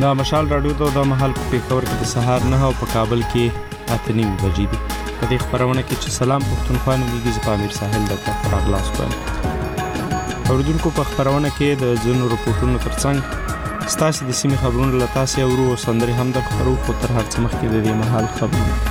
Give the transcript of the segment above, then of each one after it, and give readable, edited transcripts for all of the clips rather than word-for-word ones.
دا مشال راډیو ته د محل په پېښور کې د سهار 9 او په کابل کې 8:30 بجې دي. په دې خبرونه کې چې سلام پښتونخوا نومیږي، زه پامیر ساحل د راغلاس کوم. اوریدونکو په خبرونه کې د ځینو رپورټونو ترڅنګ ستاسو د سیمې خبرونه له تاسو اورو او سندري هم د خبرو په تر هر څه مخکې د دې محل خبرونه.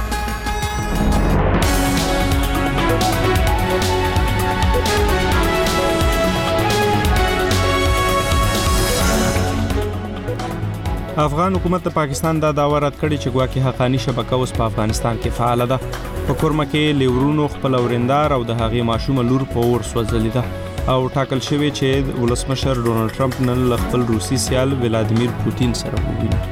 افغان حکومت د پاکستان دا داوا رد کړی چې ګواکې حقانی شبکه اوس په افغانستان کې فعال ده. په کورمه کې لیورونو خپل اوریندار او د هغې ماشومه لور په اور سوځلې ده او ټاکل شوی چې ولسمشر ډونالد ټرمپ نن له خپل روسي سیال ولادیمیر پوتین سره وویني.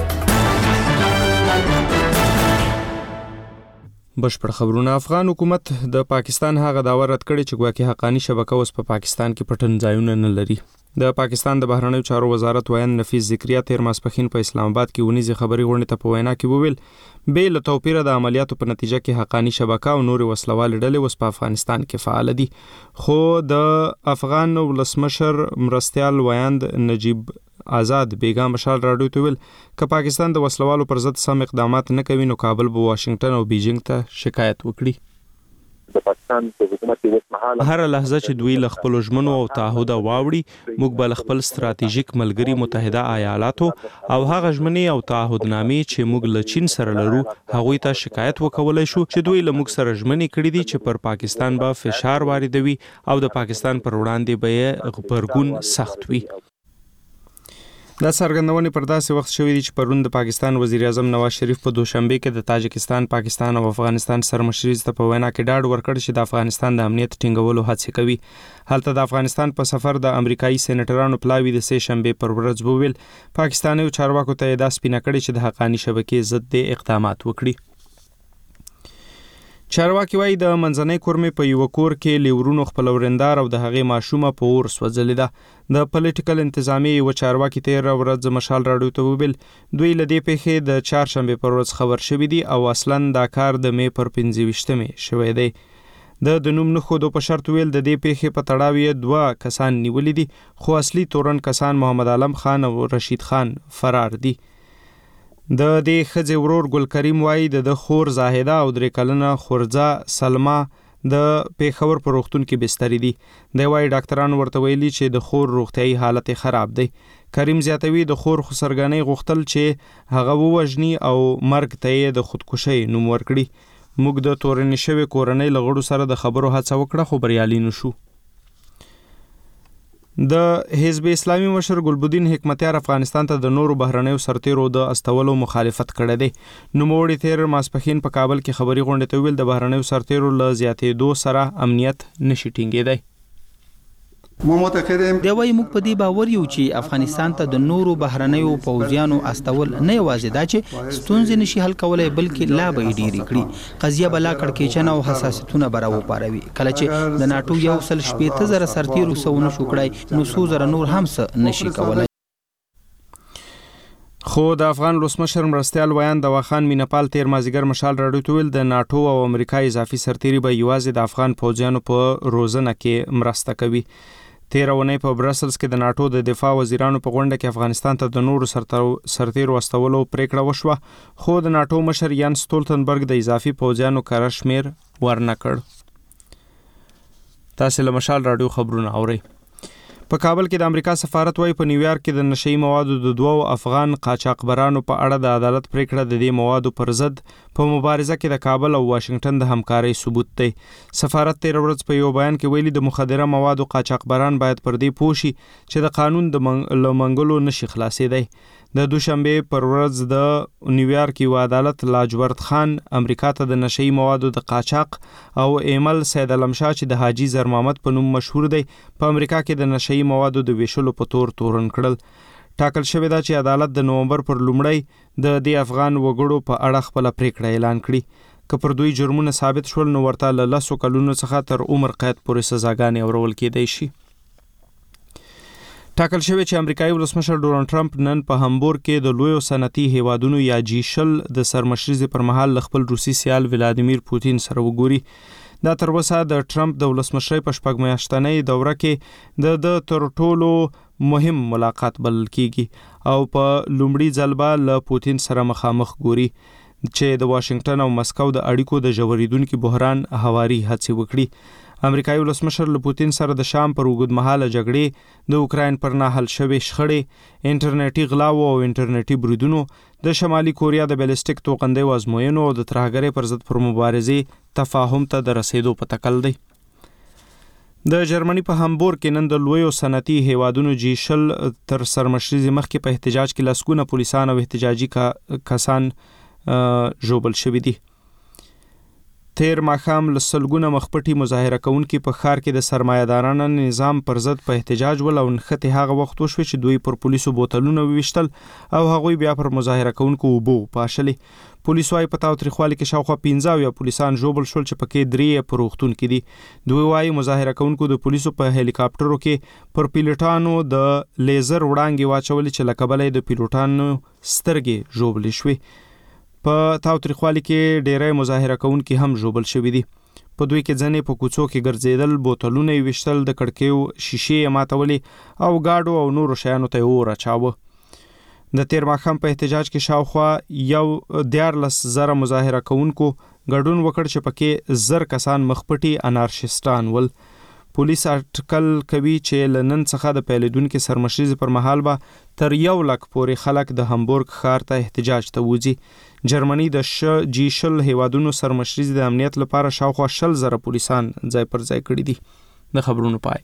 بشپړ خبرونه. افغان حکومت د پاکستان هغه داوا رد کړی چې ګواکې حقانی شبکه اوس په پاکستان کې پټن ځایونه نه لري. د پاکستان د بهرنیو چارو وزارت ویان نفیس ذکریا تیر ماسپښین په اسلام آباد کې ونیزي خبري غونډه ته په وینا کې وویل به له توپیر د عملیاتو په نتیجه کې حقانی شبکه او نور وسلوال ډلې اوس په افغانستان کې فعال دي. خو د افغان ولسمشر مرستيال ویاند نجیب آزاد بیگم مشال راډیو ته ویل ک پاکستان د وسلوالو پر ضد سم اقدامات نه کوي نو کابل به واشنگټن او بیجینګ ته شکایت وکړي. د پاکستان د حکومت د وسمحاله هر لحظه چې دوی له خپل ژمنو او تعهد واوړي موږ به خپل ستراتیژیک ملګری متحده ایالاتو او هغه ژمنې او تعهدنامې چې موږ له چین سره لرو هغوی ته شکایت وکولای شو چې دوی له موږ سره ژمنې کړې دي چې پر پاکستان به فشار واردوي او د پاکستان پر وړاندې به غبرګون سخت وي. دا څرګندونې پر داسې وخت شوې دي چې پرون د پاکستان وزیر اعظم نواز شریف په دوشنبه کې د تاجکستان، پاکستان او افغانستان سرمشري ته په وینا کې ډاډ ورکړ چې د افغانستان د امنیت ټینګولو هڅې کوي. هلته د افغانستان په سفر د امریکایي سېنیټرانو پلاوی د سه شنبه پر ورځ وویل پاکستاني چارواکو ته دا سپینه کړې چې د حقانی شبکې ضد د اقدامات وکړي. چارواکي وايي د منځنۍ کورمې په یو کور کې لیورونو خپل اوریندار او د هغې ماشومه په اور سوځلې ده. د پولیټیکل انتظامیې یو چارواکي تیر ورځ مشال راډیو ته وویل دوی له دې پیښې د چهارشنبه پر ورځ خبر شوي دي او اصلاً دا کار د مې پر 25مې شوی دی. د نوم نه خودو په شرط ویل د دې پیښې په تړاو یې 2 کسان نیولې دي خو اصلي تورن کسان محمد عالم خان او رشید خان فرار دي. د دې خځې ورور ګل کریم وایي د خور زاهده او 3 کلنه خورزه سلمہ د پیښور په روغتون کې بستر دي. د وایي ډاکټرانو ورته ویلي چې د خور روغتيایي حالت خراب دی. کریم زیاتوي د خور خسرګنۍ غوښتل چې هغه ووجني او مرګ ته د خودکشي نوم ورکړي. موږ د تورن شوی کورنۍ لغړو سره د خبرو هڅه وکړه خو بریالي نشو. د حزب اسلامي مشر ګلبدین حکمتیار افغانستان ته د نورو بهرنیو سرتیرو د استولو مخالفت کړی دی. نوموړي تیر ماسپښین په کابل کې خبري غونډه ته ویل د بهرنیو سرتیرو له زیاتېدو سره امنیت نشي ټینګېدی. ما معتقدیم دی وايي موږ په دې باور یو چې افغانستان ته د نورو بهرنیو پوځیانو استول نه یوازې دا چې ستونزې نشي حل کولای بلکې لا به ډېری کړي. قضیه بلا کړکېچنه او حساسیتونه براو پاروي. کله چې د ناتو 1.8 سرتیرو سونه شو کړای نو 200 نور هم څه نشي کولای. خو د افغان ولسمشر مرستيال ویان د واخان مینپال تیر مازیګر مشال راډیو ته ویل د ناتو او امریکا اضافي سرتیري به یوازې د افغان پوځیانو په روزنه کې مرسته کوي. تیر اونۍ په برسلز کې د ناتو د دفاع وزیرانو په غونډه کې افغانستان ته د نورو سرتیرو استولو پریکړه وشوه خو د ناتو مشر یان سټولتنبرګ د اضافي پوځیانو کار شمیر ورنه کړ. تاسو له مشال راډیو خبرونه اورئ. په کابل کې د امریکا سفارت وايي په نیویارک کې د نشئی موادو د 2 افغان قاچاقبرانو په اړه د عدالت پریکړه د دې موادو پر ضد په مبارزه کې د کابل او واشنگټن د همکارۍ ثبوت دی. سفارت تیر ورځ په یو بیان کې ویلي د مخدره موادو قاچاقبران باید پر دې پوه شي چې د قانون د منګلو نشي خلاصېدی. د دوشنبه پر ورځ د نیویارک یو عدالت لاجورد خان امریکا ته د نشئی موادو د قاچاق او ایمل سید علم شاه چې د حاجی زر محمد په نوم مشهور دی په امریکا کې د نشئی موادو د ویشلو په تور تورن کړل. ټاکل شوی دا چې عدالت د نومبر پر لومړی د دې افغان وګړو په اړه خپل پریکړه اعلان کړي. که پر دوی جرمونه ثابت شول نو ورته له 10 کلونو څخه تر عمر قید پورې سزاګانې اورول کېدای شي. ټاکل شوی چې امریکایي ولسمشر ډونالد ټرمپ نن په هامبورګ کې د لویو صنعتي هیوادونو یا G20 د سرمشرۍ پر مهال خپل روسي سیال ولادیمیر پوتین سره وګوري. دا تر اوسه د ټرمپ د ولسمشرۍ په شپږ میاشتنۍ دوره کې د تر ټولو مهم ملاقات بلل کیږي او په لومړي ځل به له پوتین سره مخامخ ګوري چې د واشنگټن او مسکو د اړیکو د ژورېدونکي بحران هواري هڅې وکړي. امریکایي ولسمشر له پوتین سره د شام پر اوږدمهاله جګړې، د اوکراین پر ناحل شوې شخړې، انټرنیټي غلاو او انټرنیټي بریدونو، د شمالي کوریا د بیلسټیک توغندیو ازموینو او د ترهګرۍ پر ضد پر مبارزې تفاهم ته د رسیدو په تکل دی. د جرمني په هامبورګ کې نن د لویو صنعتي هیوادونو G20 تر سرمشريزي مخکې په احتجاج کې لسګونه پولیسان او احتجاجي کسان ژوبل شوي دي. تیر ماښام لسلګونه مخپټي مظاهره کوونکي په ښار کې د سرمایه‌دارانو نظام پر ضد په احتجاج ول او نښتې هغه وخت وشوې چې دوی پر پولیسو بوتلونه وویشتل او هغوی بیا پر مظاهره کوونکو اوبه پاشلې. پولیس وايي په تاوتریخوالي کې شاوخوا 15 پولیسان ژوبل شول چې پکې 3 په روغتون کې دي. دوی وايي مظاهره کوونکو د پولیسو په هلیکاپټرو کې پر پیلوټانو د لیزر وړانګې واچولې چې له کبله د پیلوټانو سترګې ژوبلې شوې. په تاوتریخوالي کې ډېری مظاهره کوونکي هم ژوبل شوي دي. په دوی کې ځنې په کوڅو کې ګرځېدل، بوتلونه یې ویشتل، د کړکیو شیشې یې ماتولې او ګاډو او نورو شیانو ته یې اور اچاوه. د تیر ماښام په احتجاج کې شاوخوا 14,000 مظاهره کوونکو ګډون وکړ چې پکې 1000 کسان مخپټي انارشیستان ول. پولیس اټکل کوي چې لنن څخه د پیلېدونکو سرمشريزي پر مهال به تر 100,000 پورې خلک د هامبورګ ښار ته احتجاج ته وځي. جرمني د G20 هیوادونو سرمشريزي د امنیت لپاره شاوخوا 20,000 پولیسان ځای پر ځای کړي دي. د خبرونو پای.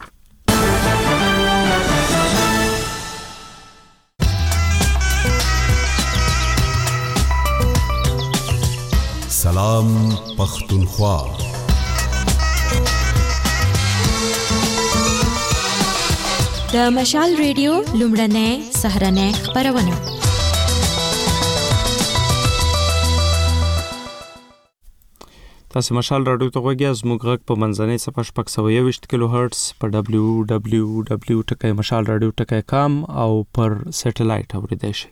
سلام پختونخوا. د مشال ریډیو لومړنۍ سهرنۍ خبرونه. تاسو مشال راډیو ته غوږی زموږ غږ په منځنۍ صفحه 621 کیلو هرتز په www.mashalradio.com او پر سټلایټ اوریدئ شئ.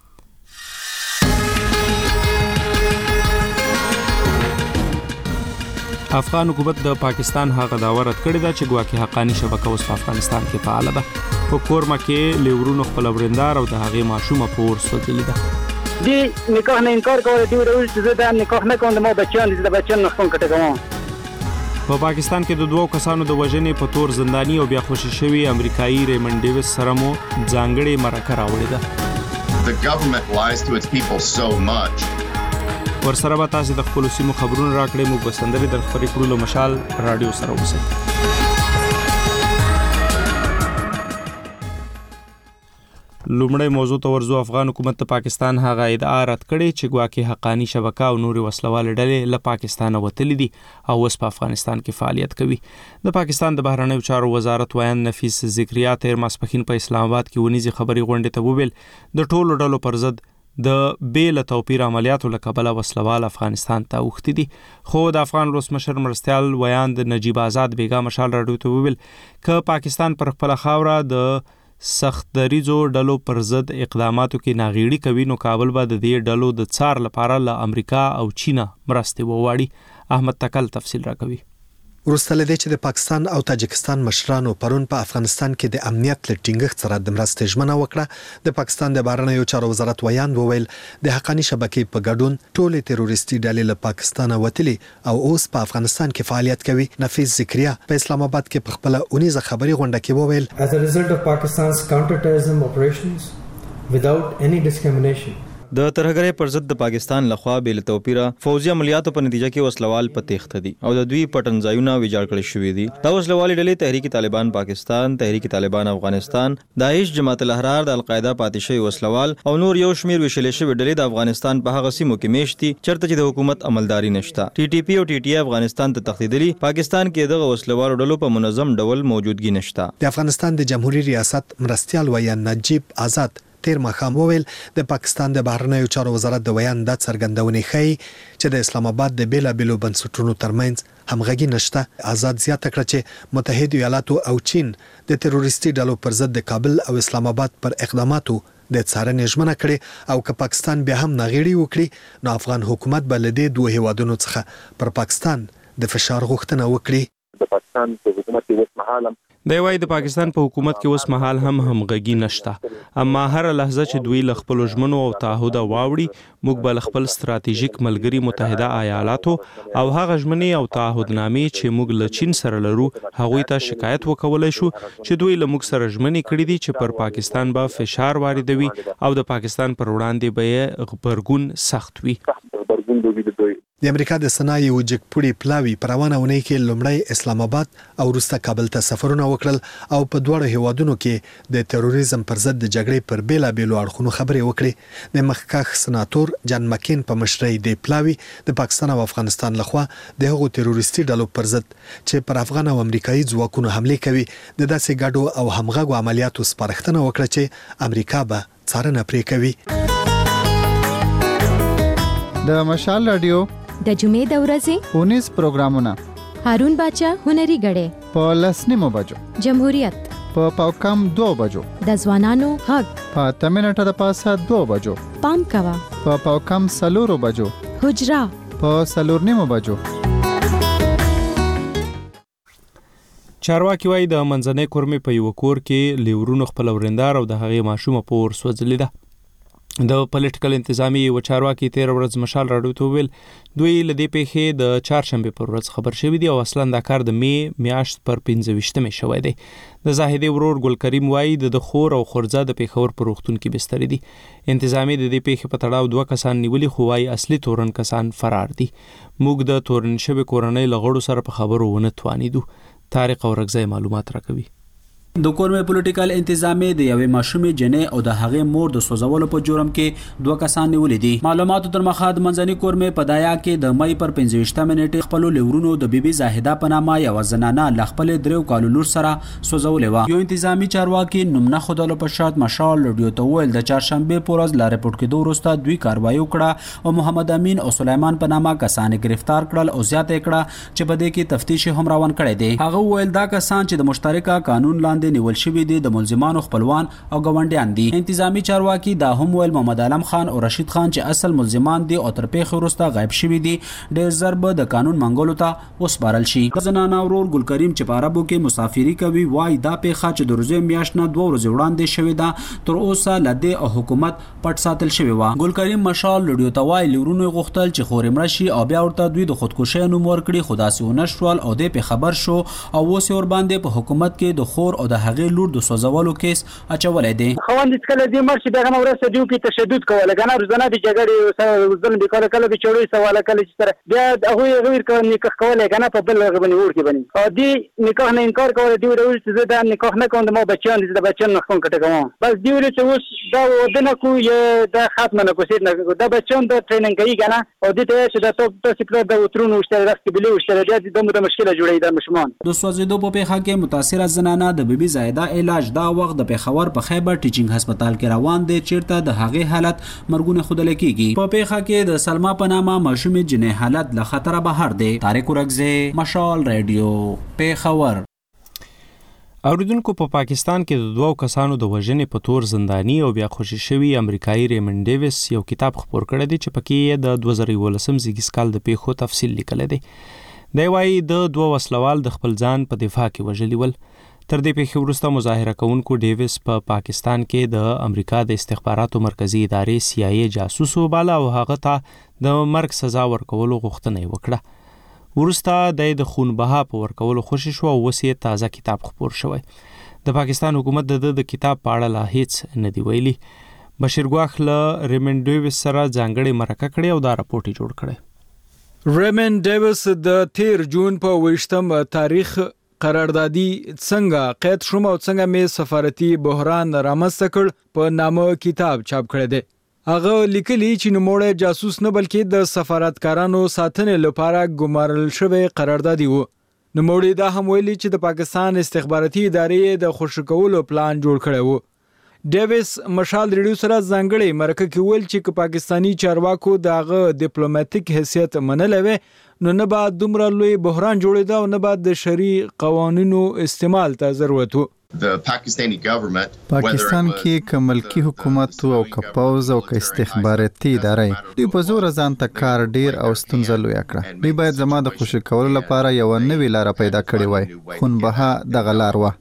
افغان حکومت د پاکستان هغه داوا رد کړی دا چې ګواکې حقانی شبکه اوس په افغانستان کې فعال ده. په کورما کې لیورونو خپل ورندار او د هغې ماشومه په اور سوځلې ده. دی نکاح نه انکار کوي، دی وایي چې زه د نکاح نه کوم، ما بچیان دي، د بچیان نه خپل کټه کوم. په پاکستان کې د 2 کسانو د وژنې په تور زندانی او بیا خوشي شوی امریکایي ریمن ډیویس سره مو ځانګړې مرکه راوړې ده. The government lies to its people so much. ورسره به تاسو د خپل سیمو خبرونه راکړئ. موږ به سندرې در خپرې کړو له مشال راډیو سره اوسئ. لومړی موضوع ته ورځو. افغان حکومت د پاکستان هغه ادعا رد کړې چې ګواکې حقانی شبکه او نورې وسلوالې ډلې له پاکستانه وتلې دي او اوس په افغانستان کې فعالیت کوي. د پاکستان د بهرنیو چارو وزارت ویان نفیس ذکریا تیر ماسپښین په اسلام آباد کې ونیزي خبري غونډې ته وویل د ټولو ډلو پر ضد د بیل توپیر عملیاتو له کبله وسلوال افغانستان ته اوښتي دي. خو د افغان ولسمشر مرستیال ویان د نجیب آزاد بیګا مشال راډیو ته وویل که پاکستان پر خپل خاوره د سخت دریزو ډلو پر ضد اقداماتو کې ناغېړي کوي نو کابل به د دې ډلو د څار لپاره له امریکا او چین مرستې وغواړي. احمد تکل تفصیل راکوي. وروسته له دې چې د پاکستان او تاجکستان مشرانو پرون په افغانستان کې د امنیت له ټینګښت سره د مرستې ژمنه وکړه، د پاکستان د بهرنیو چارو وزارت ویان وویل د حقانی شبکې په ګډون ټولې تروریستي ډلې له پاکستانه وتلي او اوس په افغانستان کې فعالیت کوي. نفیس ذکریا په اسلام آباد کې په خپل اونیزه خبري غونډه کې وویل As a result of Pakistan's counter-terrorism operations without any discrimination د ترهګرۍ پر ضد د پاکستان لخوا بل توپیره فوجي عملیاتو په نتیجه کې وسلوال په تېښته دي او د دوی پټنځایونه ویجاړ کړي شوي دي. دا وسلوالې ډلې تحریک طالبان پاکستان، تحریک طالبان افغانستان، داعش، جماعت الاحرار، د القاعده پاتې شوي وسلوال او نور یو شمیر وشلې شوي ډلې د افغانستان په هغه سیمو کې میشت دي چېرته چې د حکومت عملداري نشته. TTP او TTI افغانستان ته تښتېدلي، پاکستان کې دغه وسلوالو ډلو په منظم ډول موجودګي نشته. د افغانستان د جمهوریت ریاست مرستیال ویان نجیب آزاد تیر ماښام وویل د پاکستان د بهرنیو چارو وزارت د ویان د څرګندونې ښیي چې د اسلام آباد د بیلابېلو بنسټونو ترمنځ همغږي نشته. آزاد زیاته کړه چې متحده ایالاتو او چین د تروریستي ډلو پر ضد د کابل او اسلام آباد پر اقداماتو د څارنې ژمنه کړې او که پاکستان بیا هم ناغېړي وکړي نو افغان حکومت به له دې 2 هیوادونو څخه پر پاکستان د فشار غوښتنه وکړي. د پاکستان په حکومت کې اوس مهال دی وايي د پاکستان په حکومت کې اوس مهال همغږي نشته، اما هر لحظه چې دوی له خپل ژمنو او تعهد واوړي موږ به خپل ستراتیژیک ملګری متحده ایالاتو او هغه ژمنې او تعهدنامې چې موږ له چین سره لرو هغوی ته شکایت وکولای شو چې دوی له موږ سره ژمنې کړې دي چې پر پاکستان به فشار واردوي او د پاکستان پر وړاندې به غبرګون سخت وي. د امریکا د صنایع او جګپوړي پلاوی پروانه ونې کې لومړی اسلام آباد او وروسته کابل ته سفرونه وکړل او په دوه هیوادونو کې د تروریزم پر ضد د جګړې پر بیلابېلو اړخونو خبرې وکړې. د مخکښ سناتور جان مکین په مشرۍ د پلاوی د پاکستان او افغانستان لخوا د هغو تروریستي ډلو پر ضد چې پر افغان او امریکایي ځواکونو حمله کوي د داسې ګډو او همغږو عملیاتو سپارښتنه وکړه چې امریکا به څارنه پرې کوي. د مشال رادیو د جمعې د ورځې 19 پروګرامونه هارون باچا هنري غړې په لسنیمو بجو، جمهوریت په پاوکم 2 بجو، د ځوانانو حق په تمنټه د پاسه 2 بجو، پام کوا په پاوکم 4 بجو، حجرا په 4 بجو. چارواکي وايي د منځنۍ کورمې په یو کور کې لیورونو خپل ورندار او د هغې ماشومه په اور سوځلې ده. د پولیټیکل انتظامی و چارواکي 13 ورځ مشال راډیو ته ویل دوی له دې پیښې د چهارشنبه پر ورځ خبر شوی دی او اصلا دا کار د میاشت پر 15مې شوی دی. د زاهدي ورور ګل کریم وایي د خور او خورزه د پیښور پر وختون کې بستر دي. انتظامی د دې پیښې په تړاو 2 کسان نیولي خو وايي اصلي تورن کسان فرار دي. موږ د تورن شوی کورنۍ لغړو سره په خبرو ونه توانیدو. طارق اورغزی معلومات راکوي. د کورمې پولیټیکل انتظامی د یوې ماشومې جنې او د هغې مور د سوځولو په جرم کې 2 کسان نیولي دي. معلوماتو تر مخه د منځنۍ کورمې په دایا کې د مې پر 15 منېټې خپل لیورونو د بیبي زاهده په نامه یو زنانه ل خپل 3 کالو لور سره سوځولې و. یو انتظامی چارواکي نوم نه خودلو په شرط مشال رادیو ته ویل د چهارشنبه په ورځ لا رپورټ کېدو وروسته دوی کاروایی وکړه او محمد امین او سلیمان په نامه کسان گرفتار کړل او زیاته کړه چې په دې کې تفتیش هم روان کړی دی. هغه ویل دا کسان چې د مشترکه قانون لاندې نیول شوی دي د ملزمانو خپلوان او ګاونډیان دي. انتظامی چارواکي دا هم ویل محمد علم خان او رشید خان چې اصل ملزمان دي او تر پیښې وروسته غایب شوي دي ډېر ضرب د قانون منګولو ته وسپارل شي. زنانه ورور ګل کریم چې په عربو کې مسافری کوي وای دا پیښه چې د روزې میاشت نه 2 ورځې وړاندې شوې ده تر اوسه لدې او حکومت پټ ساتل شوی و. ګل کریم مشال رادیو ته وای لورونو غوښتل چې خورې مرشي او بیا ورته دوی د خودکشي نوم ورکړي خو داسې ونه شول او دې په خبر شو او اوس ور باندې په حکومت کې د خور او د هغې لور د سوځولو کیس اچولای دی. خوند کله دې مرشي دغه ورسته دیو کې تشدد کوله کنه روزانه د جګړې سره ظلم وکړه کله به چړوي سواله کله چې سره بیا هغه غیر نکاح کوله کنه په بل غبني ور کې بني او دې نکاح نه انکار کوله دی ورول چې دا نکاح نه کوم د ما بچیان دي د بچیان نه خون کټه کوم بس دی ورته چې اوس دا ودنه کو یې دا ختم نه کوسید نه دا بچیان د ټریننګ کوي کنه او دې ته چې دا تاسو په د وترونو وشتره راځي بلی وشتره د مشکله جوړي د مشمان د سوځیدو په پیښه کې متاثره زنانه د بیبي زایده علاج دا وخت د پیښور په خیبر ټیچینګ هسپتال کې روان دي چیرته د هغې حالت مرګونه خودل کېږي. په پیښه کې د سلما په نامه ماشومې جنې حالت له خطره بهر دی. طارق اورغزی مشال رادیو پیښور. اوریدونکو په پاکستان کې د 2 کسانو د وژنې په تور زندانی او بیا خوشی شوی امریکایي ریمن ډیویس یو کتاب خپور کړی دی چې پکې د 2018 زیږیز کال د پیښو تفصیل لیکل دی. دی وايي د 2 وسلوال د خپل ځان په دفاع کې وژلي ول. تر دې پیښې وروسته مظاهره کوونکو ډیویس په پاکستان کې د امریکا د استخباراتو مرکزی ادارې CIA جاسوس وباله او هغه ته د مرګ سزا ورکولو غوښتنه وکړه. وروسته د خون بها په ورکولو خوشی شو او وسیه تازه کتاب خپور شوی. د پاکستان حکومت د کتاب په اړه لا هیڅ نه دی ویلي. بشیر ګواخ له ریمن ډیویس سره ځانګړی مرکه کړې او دا راپورټ جوړ کړی. ریمن ډیویس د 13 جون په 28م تاریخ قراردادي څنګه قید شوم او څنګه مې سفارتي بحران رامنځته کړ په نامه کتاب چاپ کړی دی. هغه لیکلي چې نوموړی جاسوس نه بلکې د سفارتکارانو ساتنې لپاره ګمارل شوی قراردادي و. نوموړی دا هم ویلي چې د پاکستان استخباراتي ادارې د خوشی کولو پلان جوړ کړی و. ډیویس مشال ریډیو سره ځانګړی مرکه کې ویل چې پاکستانی چارواکو دغه ډیپلوماټیک حیثیت منلوي نو نه بعد دومره لوی بحران جوړیدا او نه بعد د شرعي قوانینو استعمال ته ضرورت و. The Pakistani government پاکستان کې که ملکی حکومت او که پوز او که استخباراتي ادارې دوی په زور ځان ته کار ډیر او ستونزه لوی کړه. دوی باید زما د خوشی کولو لپاره یو نوې لار پیدا کړې وای، خو به دغه لار و.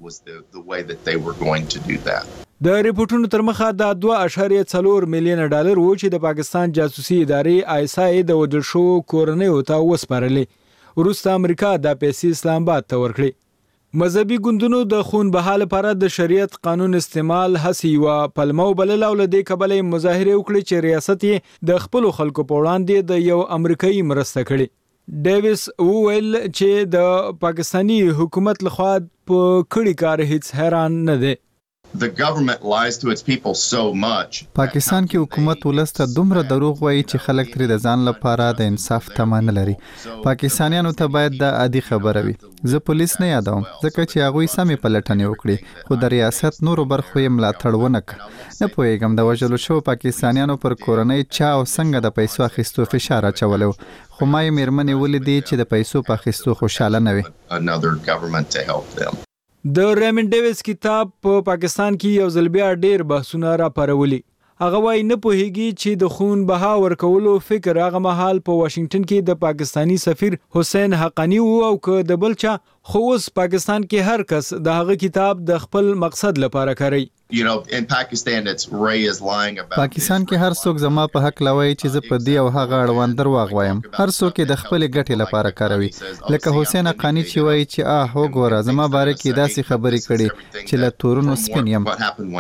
د ریپورتونو تر مخه د 2.4 میلیون ډالر و چې د پاکستان جاسوسي ادارې ISI د وژل شو کورنیو ته وسپارلې. وروسته امریکا د پیسې اسلام آباد ته ورکړې. مذهبي ګوندونو د خون بهاله لپاره د شریعت قانون استعمال هڅې و پلمو بلل او لدې کبلې مظاهره وکړي چې ریاست یې د خپل خلکو په وړاندې د یو امریکایي مرسته کړي. ډیویس وویل چې د پاکستانی حکومت لخوا په کړي کار هیڅ حیران نه دی. The government lies to its people so much. پاکستان کې حکومت ولسته دومره دروغ وایي چې خلک ترې د ځان لپاره د انصاف تمه نه لري. پاکستانیانو ته باید د عادي خبره وي. زه پولیس نه یادوم ځکه چې هغوی سمې پلټنې وکړي، خو د ریاست نورو برخو یې ملاتړ ونه کړ. نه پوهېږم د وژلو شوو پاکستانیانو پر کورنۍ چا او څنګه د پیسو اخیستو فشار اچولی و، خو ما یې مېرمنې ولیدې چې د پیسو په اخیستو خوشحاله نه وي. Another government to help them. د ریمن ډیویس کتاب په پاکستان کې یو ځل بیا ډیر بحثونه راپارولي. هغه وايي نه پوهیږي چې د خون بها ورکولو فکر هغه مهال په واشنگټن کې د پاکستانی سفیر حسین حقانی وو او که د بلچا خو اوس پاکستان کې هر کس د هغه کتاب د خپل مقصد لپاره کوي. You know, in Pakistan, it's Ray is lying about. پاکستان کې هر څوک زما په حق لوي چې زه په دې او هغه اړوند درواغ وایم. هر څوک د خپل ګټې لپاره کاروي. لکه حسین حقانی چې وایي چې وګوره زما باره کې داسې خبرې کړي چې له تورونو سپین یم.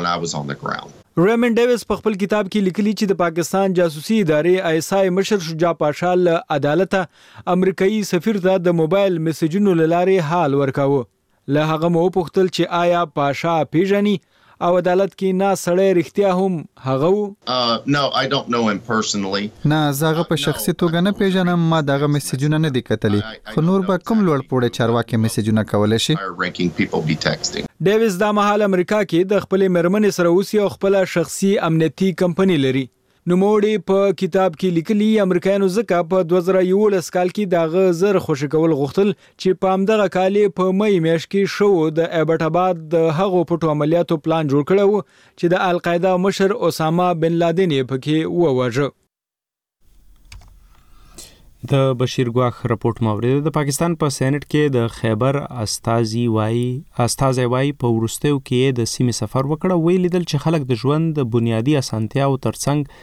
ریمن ډیویس په خپل کتاب کې لیکلي چې د پاکستان جاسوسي ادارې ISI مشر شجاع پاشا له عدالت امریکایي سفیر ته د موبایل میسجونو لارې حال ورکاوه. له هغه مو پوښتل چې آیا پاشا پیژني او عدالت کې نه سړی رښتیا هم هغه وو. No, I don't know him personally. نه زه په شخصي توګه نه پیژنم، ما دغه میسجونه نه دي کتلي، خو نور به کوم لوړ پوړی چارواکي میسجونه کولای شي. ډیویس دا مهال امریکا کې د خپل مېرمنې سره اوسي او خپل شخصي امنیتي کمپنی لري. نوموړي په کتاب کې لیکلي امریکایانو ځکه په 2011 کال کې دغه زر خوشی کول غوښتل چې په همدغه کال په مې میاشت کې شو د ایبټ آباد د هغو پټو عملیاتو پلان جوړ کړو چې د القاعده مشر اسامه بن لادن یې پکې وواژه. د بشیر ګواخ رپورت مورید د پاکستان په سېنات کې د خیبر استازي وای په ورستیو کې د سیمې سفر وکړ، ویلیدل چې خلک د ژوند د بنیادی اسانتیاو ترڅنګ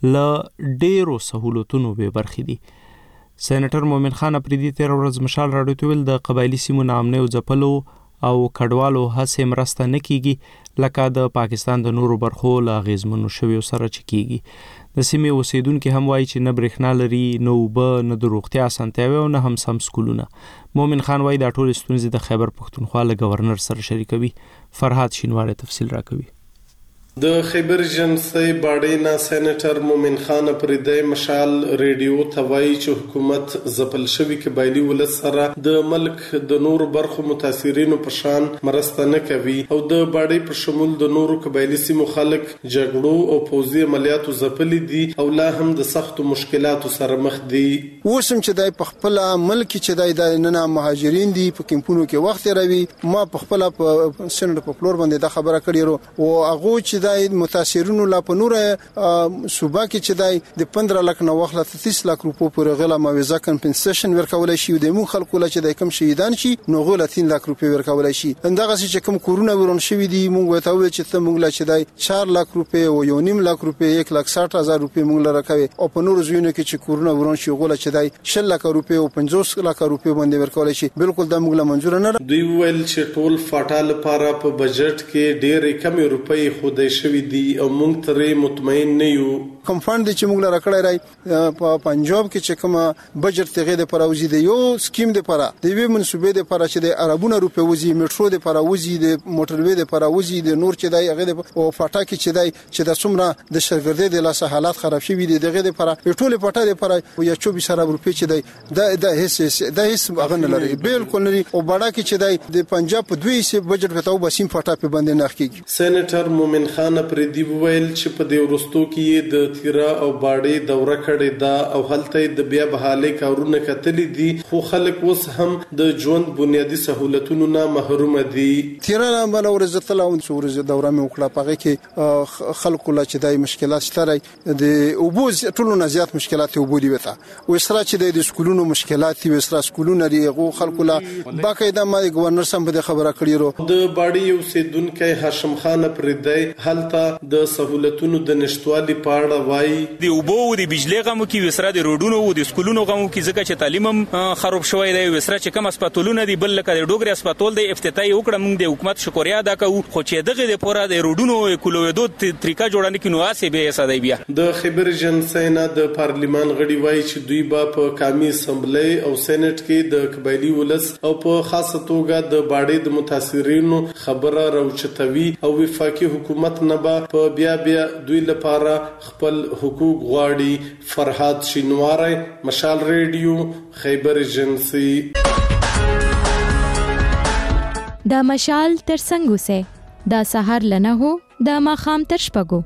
ل ډیرو سہولتونو به برخې دي. سېنیټر مومن خان اپریدي تیر ورځ مشال راډیو ته ویل د قبایلی سیمو نامنه او ځپلو او کډوالو هڅې مرسته نه کیږي لکه د پاکستان د نورو برخو له اغیزمنو شویو سره چې کیږي. د سیمې اوسیدونکو هم وایي چې نه برېښنا لري، نه اوبه، نه د روغتیا اسانتیاوې او نه هم سم سکولونه. مومن خان وایي دا ټول ستونزې د خیبر پښتونخوا له گورنر سره شریکوي. فرهاد شینواری تفصیل راکوي. د خیبر جنسي باډینا سېنیټر مومن خان پردی مشال ریډیو توای چې حکومت زپل شوی قبایلی ولس سره د ملک د نور برخو متاثرینو په شان مرسته نه کوي او د باډی په شمول د نورو قبایلی سیمو خلک جګړو او پوځي عملیاتو زپل دي او لا هم د سختو مشکلاتو سره مخ دي. وسم چې دای په خپل ملک چې دای نه مهاجرین دي په کمپونو کې وخت راوي. ما په خپل په سند په فلور باندې دا خبره کړې او هغه چې دای متاثرینو لا په نور صوبه کې چې دای د 15 لک نه وخت 30 لک روپو پورې غلا معاوضه کمپنسیشن ورکول شي د مو خلکو لا چې د کم شهیدان شي نو غلا 3 لک روپو ورکول شي. اندغه چې کوم کورونا ورون شوی دي مونږ ته ویل چې ته مونږ لا چې دای 4 لک روپو او 1.5 لک روپو 1,60,000 روپو مونږ لره کوي او په نور ځینو کې چې کورونا ورون شي غلا چې دای 6 لک روپو او 50 لک روپو باندې ورکول شي. بالکل دا مونږ لا منظور نه. دوی ویل چې ټول فاټال لپاره په بجټ کې ډېرې کم روپۍ خودای شوی دي او مونږ ترې مطمئن نه یو. کوم فند چې موږ لاره کړی راي په پنجاب کې چې کوم بجټ تغې د پروزي دی یو سکیم د پره د وی منسوبې د پره چې د عربونه روپې وزي میټرو د پره وزي د موټروي د پره وزي د نور چې دی هغه او فاټا کې چې دی چې د څومره د شرګردې د لاسه حالات خراب شوي دي دغه د پره ټول پټه د پره یا 24 روپې چې دی د هیڅ هغه نه لري بالکل نه او بڑا کې چې دی د پنجاب په دوی سي بجټ وتاو بسیم فاټا په باندې نه کیږي. سېنیټر مومن خان پردی ویل چې په دې ورستو کې د تیرا او باډي دوره کړې ده او هلته د بیا بحالي کارونه کتلې دي خو خلک اوس هم د ژوند بنیادی سہولتونو نه محروم دي. تیرا بل ورځ ته لاون ورځ دوره مې وکړه پغه کې خلکو لا چې دای مشکلات شته د اوبوز ټولو نه زیات مشکلات وبودي وته او اسرا چې د سکولونو مشکلات وي اسرا سکولونه لري خلکو لا باقاعده ما گورنر سم په خبره کړی رو د باډي یو سیدونکو هاشم خان پردای هلته د سہولتونو د نشټوالي پاړه وای دی اوبو د بجلی غمو کې وسره د روډونو او د سکولونو غمو کې ځکه چې تعلیمم خراب شوی دی وسره چې کم هسپتالونه دی بل لکه د ډوګري هسپتال دی افتتاحي وکړه موږ د حکومت شکریا ادا کوو خو چې دغه د پوره د روډونو کولویدو طریقه جوړانه کې نو اسې به ساده بیا د خبر جنسي نه د پارلیمان غړي وای چې دوی په قومي اسمبلی او سېنات کې د قبایلی ولس او په خاصه توګه د باډي د متاثرینو خبره راوچتوي او وفاقي حکومت نه په بیا دوی لپاره خپل حقوق غواړي. فرحات شینواری، مشال ریډیو، خیبر جنسي. دا مشال تر څنګه سه دا سحر لنه هو دا ماخام تر شپګو.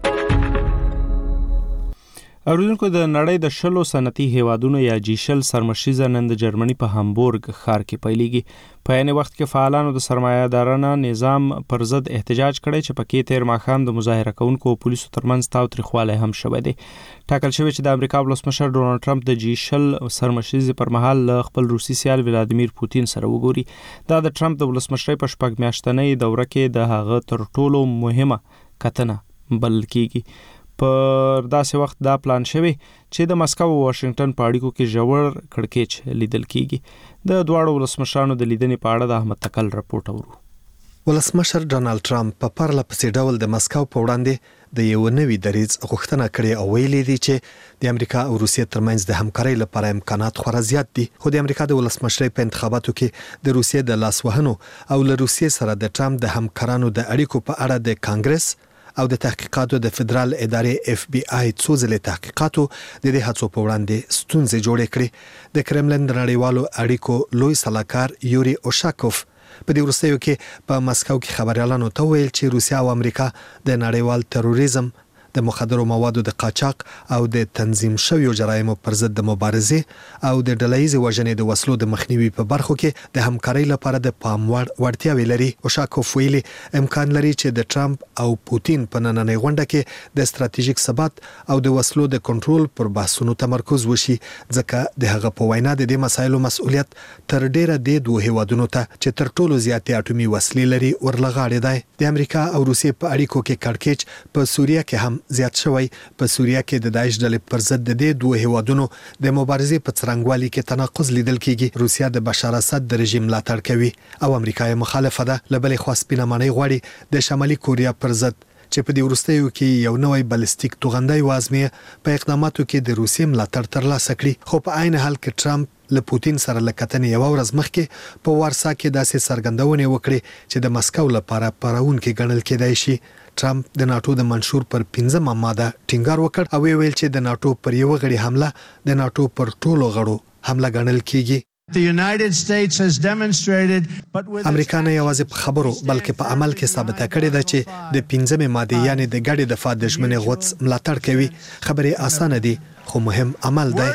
اوریدونکو د نړۍ د شلو صنعتي هیوادونو یا جیشل سرمشیزه نن د جرمني په هامبورګ ښار کې پیلېږي. په عین وخت کې فعالانو د سرمایه‌دارانه نظام پر ضد احتجاج کړی چې پکې تیر ماښام د مظاهره کوونکو او پولیسو ترمنځ تاوتریخوالی هم شوی دی. ټاکل شوی چې د امریکا ولسمشر ډونالد ټرمپ د جیشل سرمشیزې پر مهال له خپل روسي سیال ولادیمیر پوتین سره وګوري. دا د ټرمپ د ولسمشرۍ په شپږ میاشتنۍ دوره کې د هغه تر ټولو مهمه کتنه بلل کیږي. پر داسې وخت دا پلان شوی چې د مسکو او واشنگټن په اړیکو کې ژور کړکېچ لیدل کیږي. د دواړو ولسمشرانو د لیدنې په اړه د احمد تکل راپورټ اورو. ولسمشر ډونالد ټرمپ په پرله پسې ډول د مسکو په وړاندې د یو نوي دریځ غوښتنه کړې او ویلي دي چې د امریکا او روسیې ترمنځ د همکارۍ لپاره امکانات خورا زیات دي. خو د امریکا د ولسمشرۍ په انتخاباتو کې د روسیې د لاسوهنو او له روسیې سره د ټرمپ د همکارانو د اړیکو په اړه د کانګرس او د تحقیقاتو د فدرال ادارې FBI څو ځلې تحقیقاتو د دې هڅو په وړاندې ستونزې جوړې کړې. د کرملن د نړیوالو اړیکو لوی سلاکار یوري اوشاکوف په دې وروستیو کې په مسکو کې خبريالانو ته ویل چې روسیا او امریکا د نړیوال تروریزم، د مخدرو موادو د قاچاق او د تنظیم شویو جرایمو پر ضد د مبارزې او د ډله‌ییزې وژنې د وسلو د مخنیوي په برخو کې د همکارۍ لپاره د پام وړ وړتیاوې لري. اوشاکوف ویلي امکان لري چې د ټرمپ او پوتین په نننۍ غونډه کې د ستراتیژیک ثبات او د وسلو د کنټرول پر بحثونو تمرکز وشي ځکه د هغه په وینا د دې مسایلو مسؤلیت تر ډیره د دوه هیوادونو ته چې تر ټولو زیاتې اټومي وسلې لري ورلغاړي دی. د امریکا او روسیې په اړیکو کې کړکېچ په سوریه کې هم زیات شوی. په سوریه کې د داعش ډلې پر ضد د دې دوه هیوادونو د مبارزې په څرنګوالي کې تناقض لیدل کیږي. روسیا د بشار اسد د رژیم ملاتړ کوي او امریکا یې مخالفه ده. لبلې خو سپینمنۍ غواړي د شمالي کوریا پر ضد چې په دې وروستیو کې یو نوې بالستیک توغندۍ وازمې په اقداماتو کې د روسیې ملاتړ ترلاسه کړي. خو په عین حال کې ټرمپ له پوتین سره لکتنې یو ورځ مخکې په وارسا کې داسې څرګندونه وکړي چې د مسکو لپاره پرونکي ګڼل کېدای شي. ټرمپ د ناتو د منشور پر 15 ماده ټینګار وکړ او ویل چې د ناتو پر یو غړي حمله د ناتو پر ټولو غړو حمله ګڼل کیږي. امریکا نه یوازې په خبرو بلکې په عمل کې ثابته کړې ده چې د 15 ماده یعنی د ګډې دفاع د ژمنې غوڅ ملاتړ کوي. خبرې اسانه دي خو مهم عمل دی.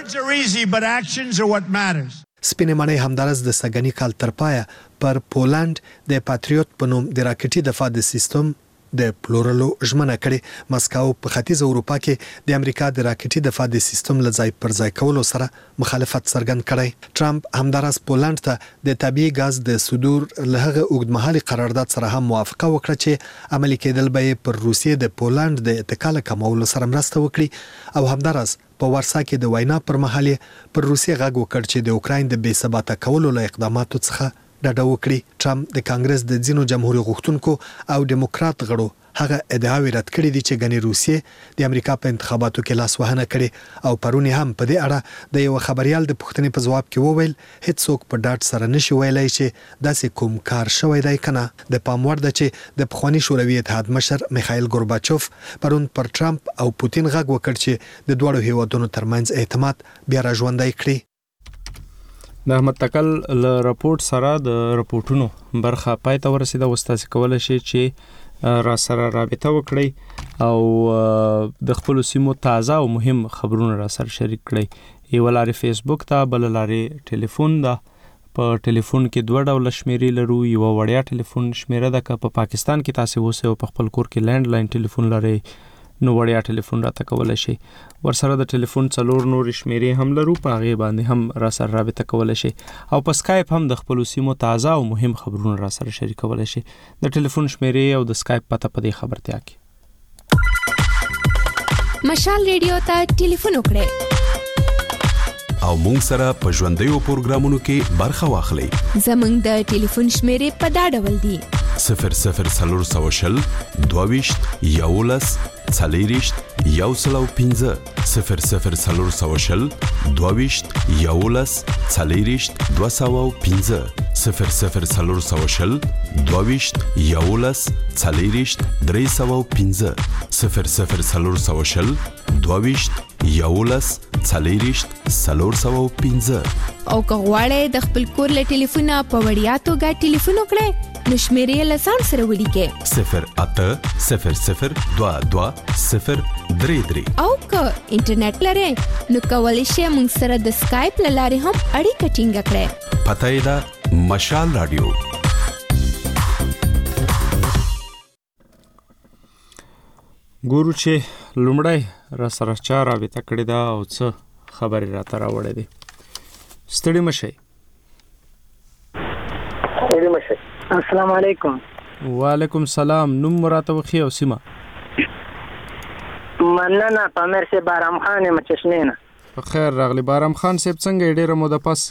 سپینمنۍ همدارس د سګنی کال تر پایه پر پولند د پاتریوت په نوم د راکټي دفاع د سیستم د پلورلو ژمنه کړې. مسکو په ختیځ اروپا کې د امریکا د راکټي دفاع د سیستم لځای پر ځای کولو سره مخالفت څرګند کړی. ټرمپ همدارس پولند ته د طبيعي غاز د صدور لهغه اوږدمهالي قرارداد سره هم موافقه وکړه چې عملي کېدل به پر روسیې د پولند د اتکال کمولو سره مرسته وکړي او همدارس په ورسا کې د وینا پر مهال پر روسیې غږ وکړ چې د اوکراین د بې ثباته کولو له اقداماتو څخه ډډه وکړي. ټرمپ د کانګرس د ځینو جمهوریت غوښتونکو او دیموکرات غړو هغه ادعاوې رد کړې دي چې ګنې روسیې د امریکا په انتخاباتو کې لاسوهنه کړې او پرونی هم په دې اړه د یو خبريال د پوښتنې په جواب کې وویل هیڅوک په ډاټ سره نشي ویلای چې داسې کوم کار شوی دی کنه. د پام وړ ده چې د پخوانی شوروي اتحاد مشر میخائیل گورباچوف پرون پر ټرمپ او پوتین غږ وکړ چې د دوړو هیوادونو ترمنځ اعتماد بیا راژوندای کړي. د احمد تکل له راپورټ سره د راپورټونو برخه پای ته ورسیده. وستاسو کولای شئ چې را سره رابطه وکړئ او د خپل سیمو تازه او مهم خبرونه را سره شریک کړئ. یو لارې فیسبوک ته، بل لارې ټلیفون ده. په ټلیفون کې دوه ډول شمیرې لرو. یو وړیا ټلیفون شمیره ده که په پاکستان کې تاسو اوسئ او په خپل کور کې لینډ لاین ټلیفون لرئ نو وړیا ټلیفون راته کولای شي. ورسره د ټلیفون 4 نور شمیرې هم لرو، په هغه باندې هم را سره رابطه کولای شي. او په اسکایپ هم د خپل سیمو تازه او مهم خبرونه را سره شریکولای شي. د ټلیفون شمیرې او د اسکایپ پته په دې خبرتیا کې. مشال ریډیو ته ټلیفون وکړئ او مونږ سره په ژوندیو پروګرامونو کې برخه واخلئ. زمونږ د ټلیفون شمیرې په دا ډول دي: 00420 22 11 40 105 00420 22 11 40 205 00420 22 11 40 305 00420 22 11 40 305. او که غواړئ د خپل کور له ټلیفونه په وړیا توګه ټلیفون وکړئ نو شمیرې له ځان سره ولیکئ 0800 22 033. او که انټرنیټ لرئ نو کولی شئ موږ سره د اسکایپ له لارې هم اړیکه ټینګه کړئ. پته یې ده مشال رادیو. ګورو چې لومړی را سره چا رابطه کړې ده او څه خبرې راته راوړې دي. ستړي مشئ. السلام علیکم. وعلیکم السلام. نوم مراته وخی او سیمه؟ مننه پامیر سے بارام خان مچشنینا. خیر راغلی بارام خان صاحب، څنګه ډیره موده پس؟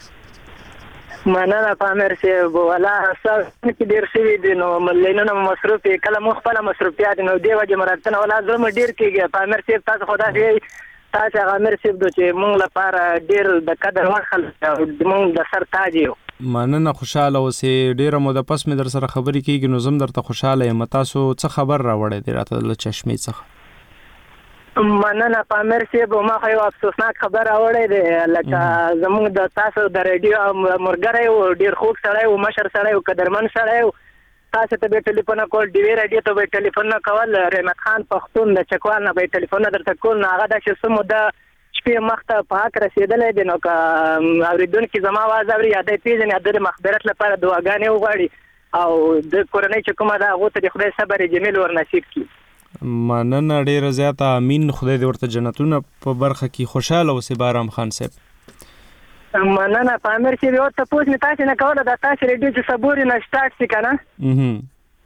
مننه پامیر سے ولا سر کې ډیر شوی دي نو ملینه مصروف کله مخ په مصروفیات نو دی وجه مراتب ولا زم ډیر کېږي. پامیر سے تاسو خدا دې تاسو هغه امیر صاحب د چې مونږ لپاره ډیر د قدر وخل مونږ د سر تاج یو. مننه، خوشاله اوسې. ډیره موده پس مې در سره خبرې کېږي نو زم درته خوشاله یم. تاسو څه خبر راوړی دی راته له چشمې څخه؟ مننه پامیر صاحب، ما خو یو افسوسناک خبر راوړی دی لکه زمونږ د تاسو د ریډیو مرګری و ډیر خوږ سړی و، مشر سړی و، قدرمن سړی و. تاسو ته به ټلیفون کول، ډي وی رادیو ته به ټلیفون کول، رحمت خان پښتون د چکوال نه به ټلیفون درته کول نو هغه د شسمو د شپې مخته په حق رسیدلې دي نو که اوریدونکو زما आवाज اوري یادې پیژنې د مخبرت لپاره دعاګانې وغواړي او د کورنۍ چې کومه ده هغه ته خدای صبر جمیل ور نصیب کړي. مننه ډیره زیاته. امین. خدای دې ورته جنتونه په برخه کې. خوشاله اوسې بارام خان صاحب. مننه پامیر چې یو ته پوښتنه تاسو نه کوله د تاسو ریډیو چې صبوري نه سٹارټ شي کنه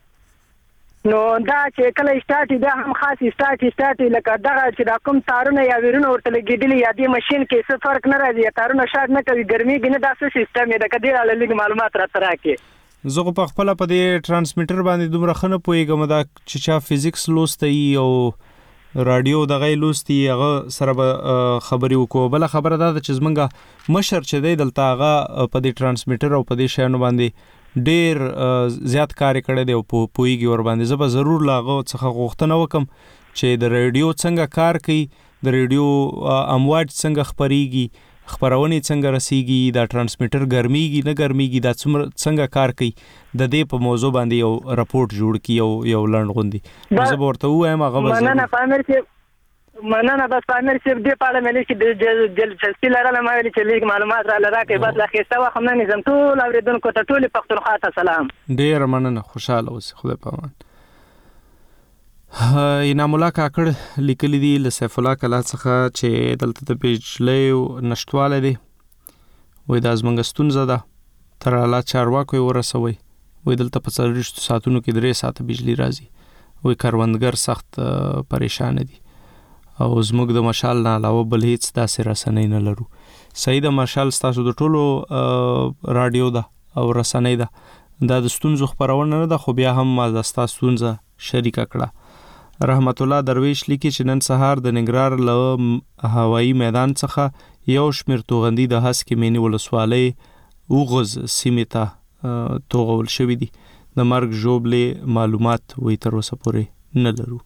نو دا چې کله سٹارټ دا هم خاص سٹارټ لکه دا چې دا کوم تارونه یا ویرونه ورته لګیدلی یا د ماشين کې څه فرق نه راځي، تارونه شارټ نه کوي، ګرمي کې نه داسې سیستم دی کدی لږ معلومات را تراکي. زه په خپل په دې ترانسمیټر باندې دومره خنه پويګم دا چې چا فزیکس لوستي او رادیو د غي لوستي هغه سره خبري وکړو. بل خبره ده چې زمونږه مشر چې دی دلته هغه په دې ترانسمیټر او په دې شانو باندې ډیر زیات کار کړی دی او پويږي ور باندې. زه به ضرور لاغه څخه غوښتنه وکم چې د رادیو څنګه کار کوي، د رادیو امواج څنګه خبريږي، خبرونه څنګه رسیږي، دا ترانسمیټر ګرميږي نه ګرميږي، دا څنګه کار کوي، د دې په موضوع باندې یو راپورټ جوړ کی یو لړن غوندي. زه ورته وایم هغه به مننه پامیر چې مننه بس پامیر چې دې په اړه ملي چې دلچسپي لرله ما ویل چې لیک معلومات را لراکې بعد لا خسته وخت نه نظم ټول اوریدونکو ته ټول پښتونخوا ته سلام. ډیر مننه، خوشاله اوسې. خدای پامان. انعام الله کاکړ لیکلی دی له سیف الله کلا څخه چې دلته د بجلی نشټواله دی وای د ازمنګ ستونزه ده تر اعلی چارواکو ورسوي. وای دلته په 40 ساعتونو کې 3 ساعت بجلی راځي. وای کاروندګر سخت پریشان دي او زموږ د مشال نه علاوه بل هیڅ داسې رسنۍ نه لرو. سید مشال تاسو د ټولو رادیو ده او رسنۍ ده دا د ستونزو خبرونه نه ده خو بیا هم ما د تاسو ستونزه شریک کړه. رحمت الله درویش لیکي چې نن سهار د ننګرهار له هوایی میدان څخه یو شمیر توغندي د هسکې مینی ولسوالۍ اوغز سیمې ته توغول شوی دي. د مرګ ژوبلې معلومات وې تر اوسه پورې نه لرو.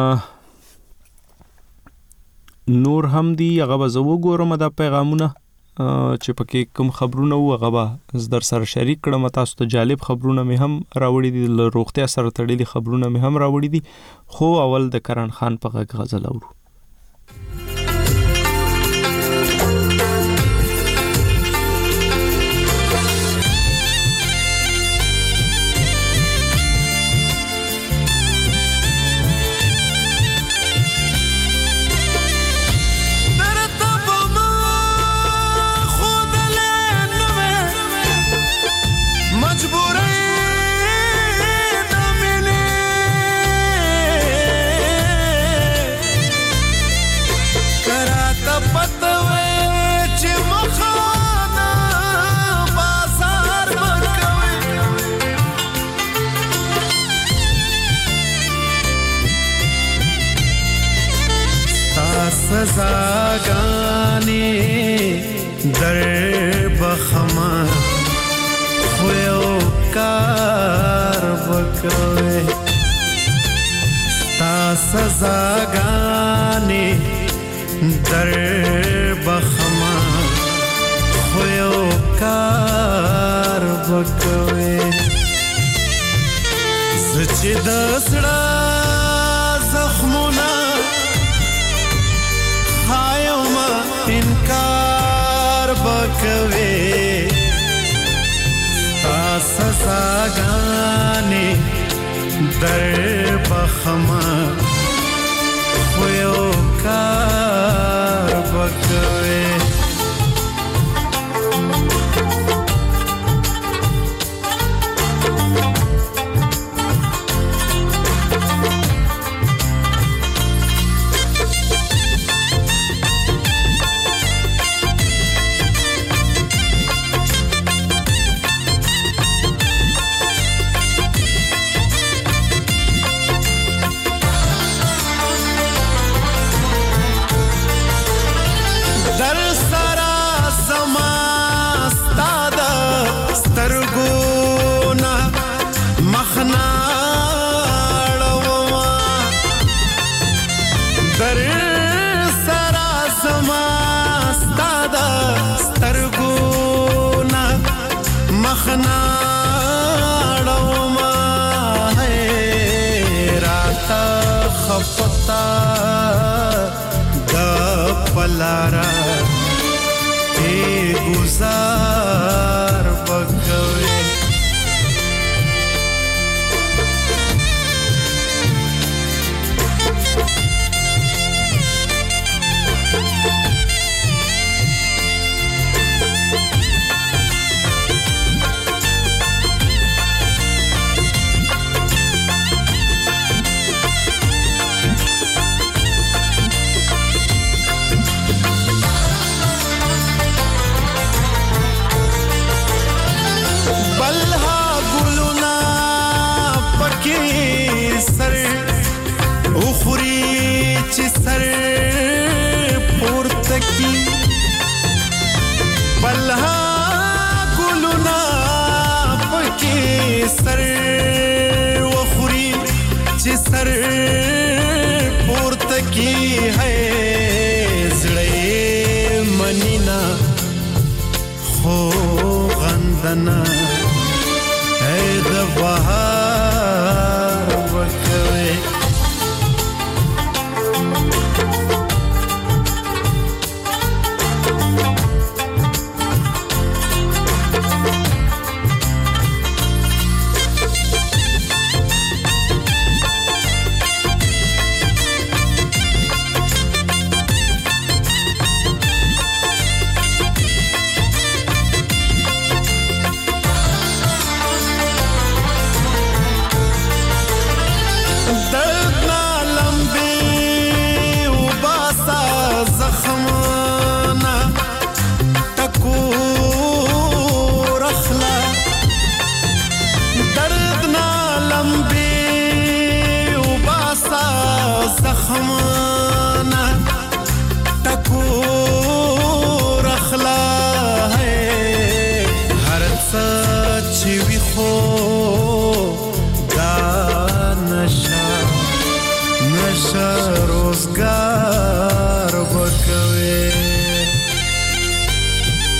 نور هم دي هغه به زه وګورم د پیغامونه چې پکې کوم خبرونه وو هغه به در سره شریک کړم. تاسو ته جالب خبرونه مې هم راوړي دي، له روغتیا سره تړلي خبرونه مې هم راوړي دي. خو اول د کرن خان په غږ غزل اورو. سزاګانې در بخما خو یو کار وکوي، ستا سزاګانې در بخما خو یو کار وکوي. سچ د سړه زخمونه انکار بکوي، ستا سزاګانې در بخما خو یو کار بکوي. لارا ای گزار بکوي. سر وخوري چې سر پورته کی ہے زړه منینا خو غندنا ہے د بهار وکوي. روزگار بکوي.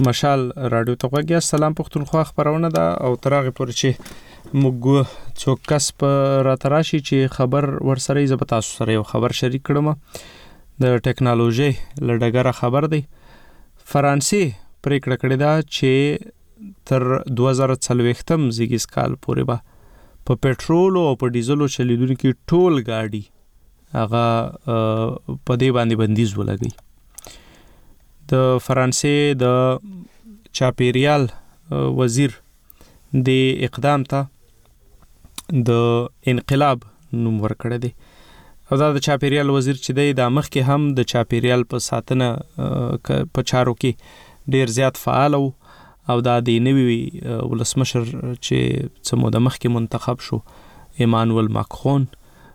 مشال رادیو ته غوږی. سلام پښتونخوا خبرونه ده او ترغه پر چې موږ څوک کس په راتراشي چې خبر ورسره ز په تاسو سره یو خبر شریک کړم. د ټکنالوژي لړګره خبر دی. فرانسې پریکړه کړې ده چې تر 2040م زیږیز کال پورې به په پېټرول او په ډیزلو چلیدونکو ټول گاډي هغه په دې باندې بندیز ولګي. د فرانسې د چاپیریال وزیر د اقدام ته د انقلاب نوم ورکړی دی او دا د چاپیریال وزیر چې دی د مخکې هم د چاپیریال په ساتنه په چارو کې ډیر زیات فعال او دا د نوي ولسمشر چې څمو د مخکې منتخب شو ایمانوئل ماکرون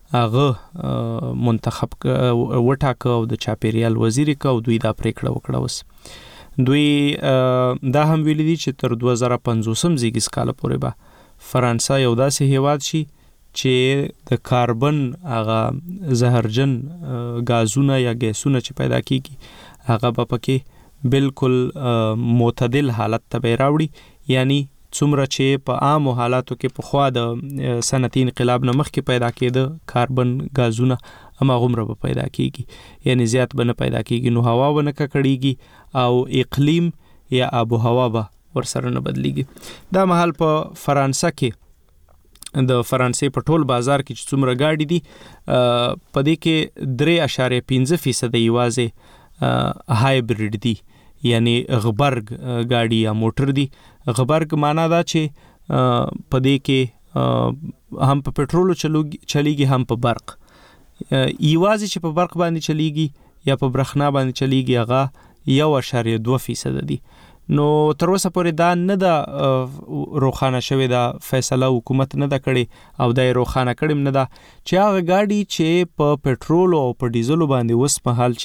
هغه منتخب وټاکه او د چاپیریال وزیر او دوی دا پریکړه وکړه. وس دوی دا هم ویلي دي چې تر 2050م زیږیز کال پورې به فرانسه یو داسې هیواد شي چې د کاربن هغه زهرجن غازونه یا ګیسونه چې پیدا کیږي هغه به پکې بالکل معتدل حالت ته راوړي. یعنی څومره چې په عام حالاتو کې په خوا د صنعتي انقلاب نه مخکې پیدا کېده کاربن غازونه هماغومره به پیدا کیږي، یعنی زیات به نه پیدا کیږي، نو هوا به نه ککړیږي او اقلیم یا آب و هوا به ورسره نه بدلیږي. دا مهال په فرانسه کې د فرانسې په ټول بازار کې چې څومره گاډي دي په دې کې 3.5% یوازې هایبرید دي، یعنی غبرګ گاډي یا موټر دي. غبرګ معنا دا چې په دې کې هم په پېټرول چلیږي هم په برق. یوازې چې په برق باندې چلیږي یا په برېښنا باندې چلیږي هغه 1.2% دي. نو تر اوسه پورې دا نه دا روخانه شوی دا فیصله حکومت نه دا کړي او دا روخانه کړي نه دا چې هغه گاډي چې په پېټرول او په ډیزلو باندې وس په حال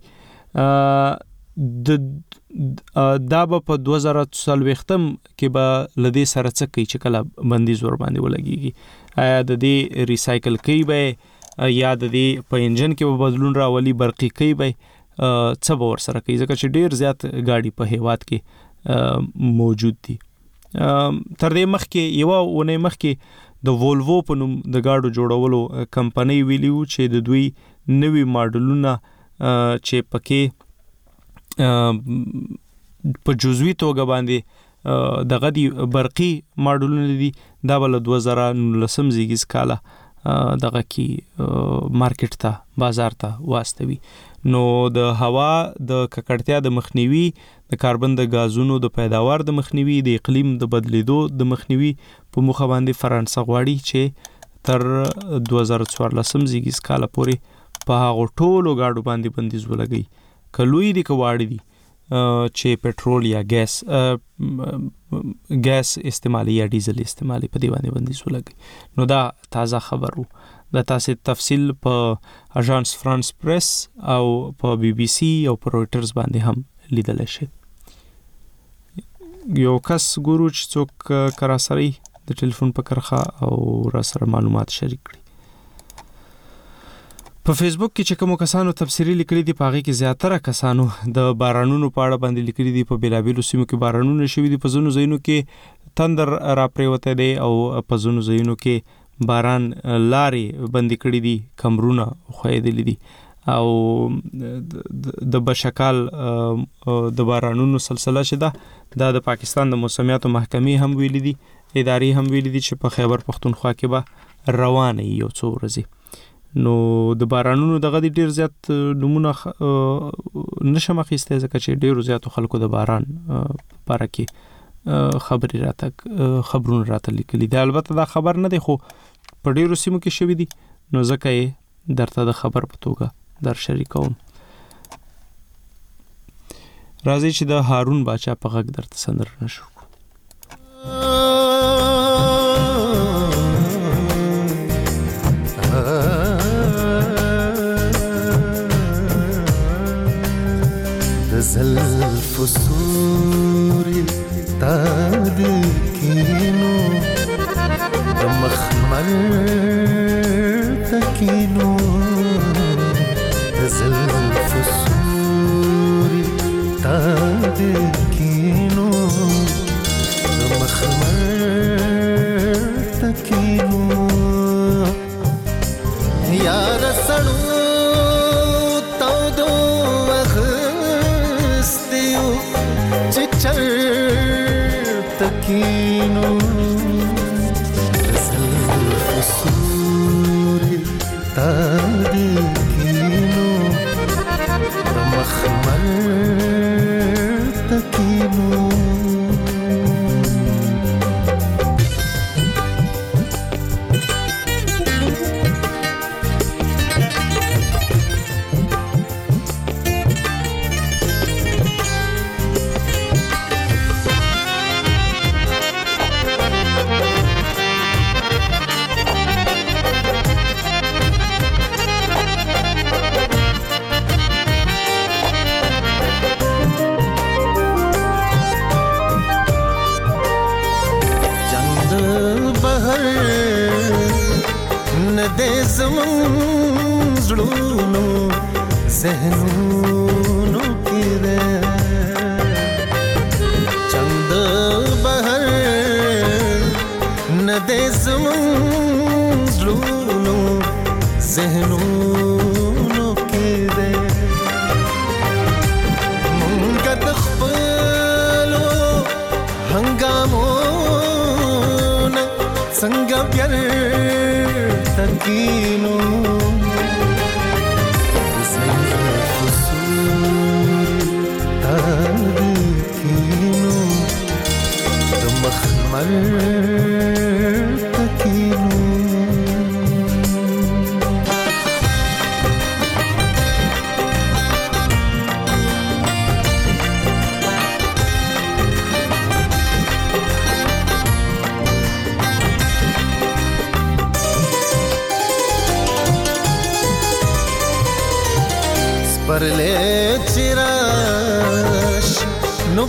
چلیږي دا به په 2040م کې به لدی سره څه کوي چې کله بندیز ور باندې ولګيږي. آیا د دې ریسایکل کوي به یا د دې په انجن کې به بدلون راولي، برقي کوي به څه به ور سره کوي، ځکه چې ډیر زیات گاډي په هیواد کې موجود دي. تر دې مخکې یو ونه مخکې د وولوو په نوم د گاډو جوړولو کمپنۍ ویلیو چې د دوی نوي ماډلونه چې پکې په جزوی توګه باندې دغه دی برقي ماډلونه دي، دا بل 2019 زیږیز کاله دغه کی مارکیټ ته بازار ته واستوي. نو د هوا د ککړتیا د مخنیوي، د کاربن د غازونو د پیداوار د مخنیوي، د اقلیم د بدلیدو د مخنیوي په مخه باندې فرانسه غواړي چې تر 2014 زیږیز کاله پورې په هغه ټولو گاډو باندې بندیز ولګي، کلوی دي کواړي دي چې پېټرول یا ګیس استعمالي یا ډیزل استعمالي په دی باندې بندیز ولګي. نو دا تازه خبر وو. دا تاسو تفصیل په اژانس فرانس پریس او په بي بي سي او په رويټرز باندې هم لیدل شي. یو کس ګورو چې څوک کرا سره د ټلیفون په کرخه او را سره معلومات شریک کړي. په فیسبوک کې چې کوم کسانو تفسیری لیکلي دي پاغي کې زیاتره کسانو د بارانونو په اړه باندې لیکلي دي. په بیلابیلو سیمو کې بارانونه شوي دي، په ځینو ځایونو کې تندر را پریوته دي او په ځینو ځایونو کې باران لارې بندي کړي دي، کمرونه خوېدلې دي او د بشکال د بارانونو سلسله شده. دا د پاکستان د موسمیاتو محکمې هم ویلي دي، ادارې هم ویلي دي چې په خیبر پختونخوا کې به روانه یو څو ورځې. نو د بارانونو دغه ډیر زیات نمونه نشم اخیسته ځکه چې ډیرو زیاتو خلکو د باران لپاره کې خبرونه راته لیکلي دي. البته دا خبر نه دی خو په ډیرو سیمو کې شوی دي، نو ځکه یې درته د خبر په توګه در شریکوم. راځي چې د هارون باچا په غږ درته سندره نشو. زلف سوري تاد کینو د مخمر تکینو زلف سوري تاد کینو تکینو الفصول تادکینو مخمل تکینو ذهنونو کې ده چند بهر نه دې زمون زړونو ذهنونو کې ده مونږ د خپلو هنګامونه څنګه پیار تکینو परले चिराश नु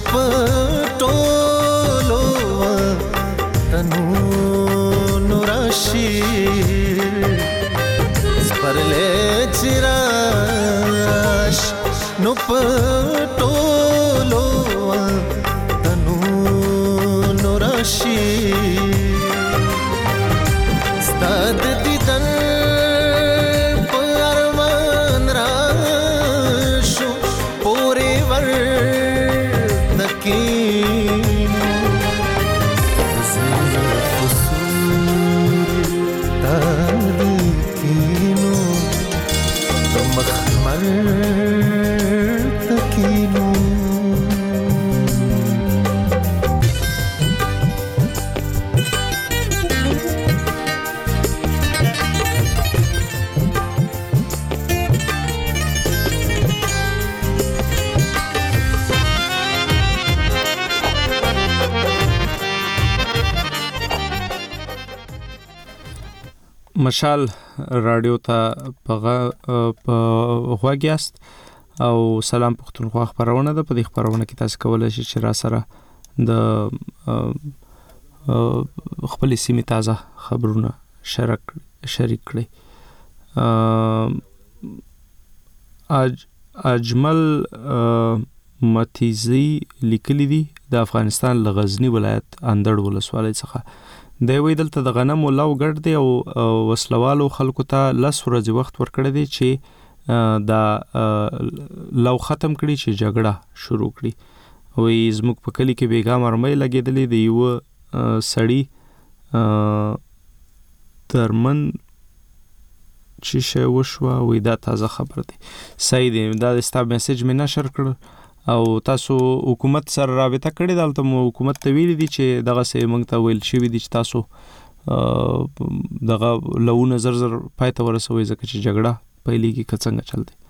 पटोलो तनु नुराशी परले चिराश नु पटोलो तनु नुराशी स्ताद दिदन مشال رادیو ته په غواګیاست او سلام پښتونخوا خبرونه ده. په دې خبرونه کې تاسو کولای شئ چې را سره د خپل سیمې تازه خبرونه شریک کړئ. اجمل متیزی لیکلی دی د افغانستان له غزنی ولایت اندړ ولسوالۍ څخه. د وی دلته د غنمو لو ګډ دی او وسلوالو خلکو ته لس ورځې وخت ورکړی دی چې دا لو ختم کړي چې جګړه شروع کړي. وی زموږ په کلی کې بیګا مرمۍ لګېدلې دی یو سړی ترمن چې شی وشوه. وی دا تازه خبر دی. صحیح دی. دا ستا میسج مې نشر کړ او تاسو حکومت سره رابطه کړې ده. البته حکومت ته ویلي دي چې دغه سه موږ ته ویل شوی دي چې تاسو دغه لونه زر پای ته ورسوي ځکه چې جګړه پیلېږي که څنګه چل دی.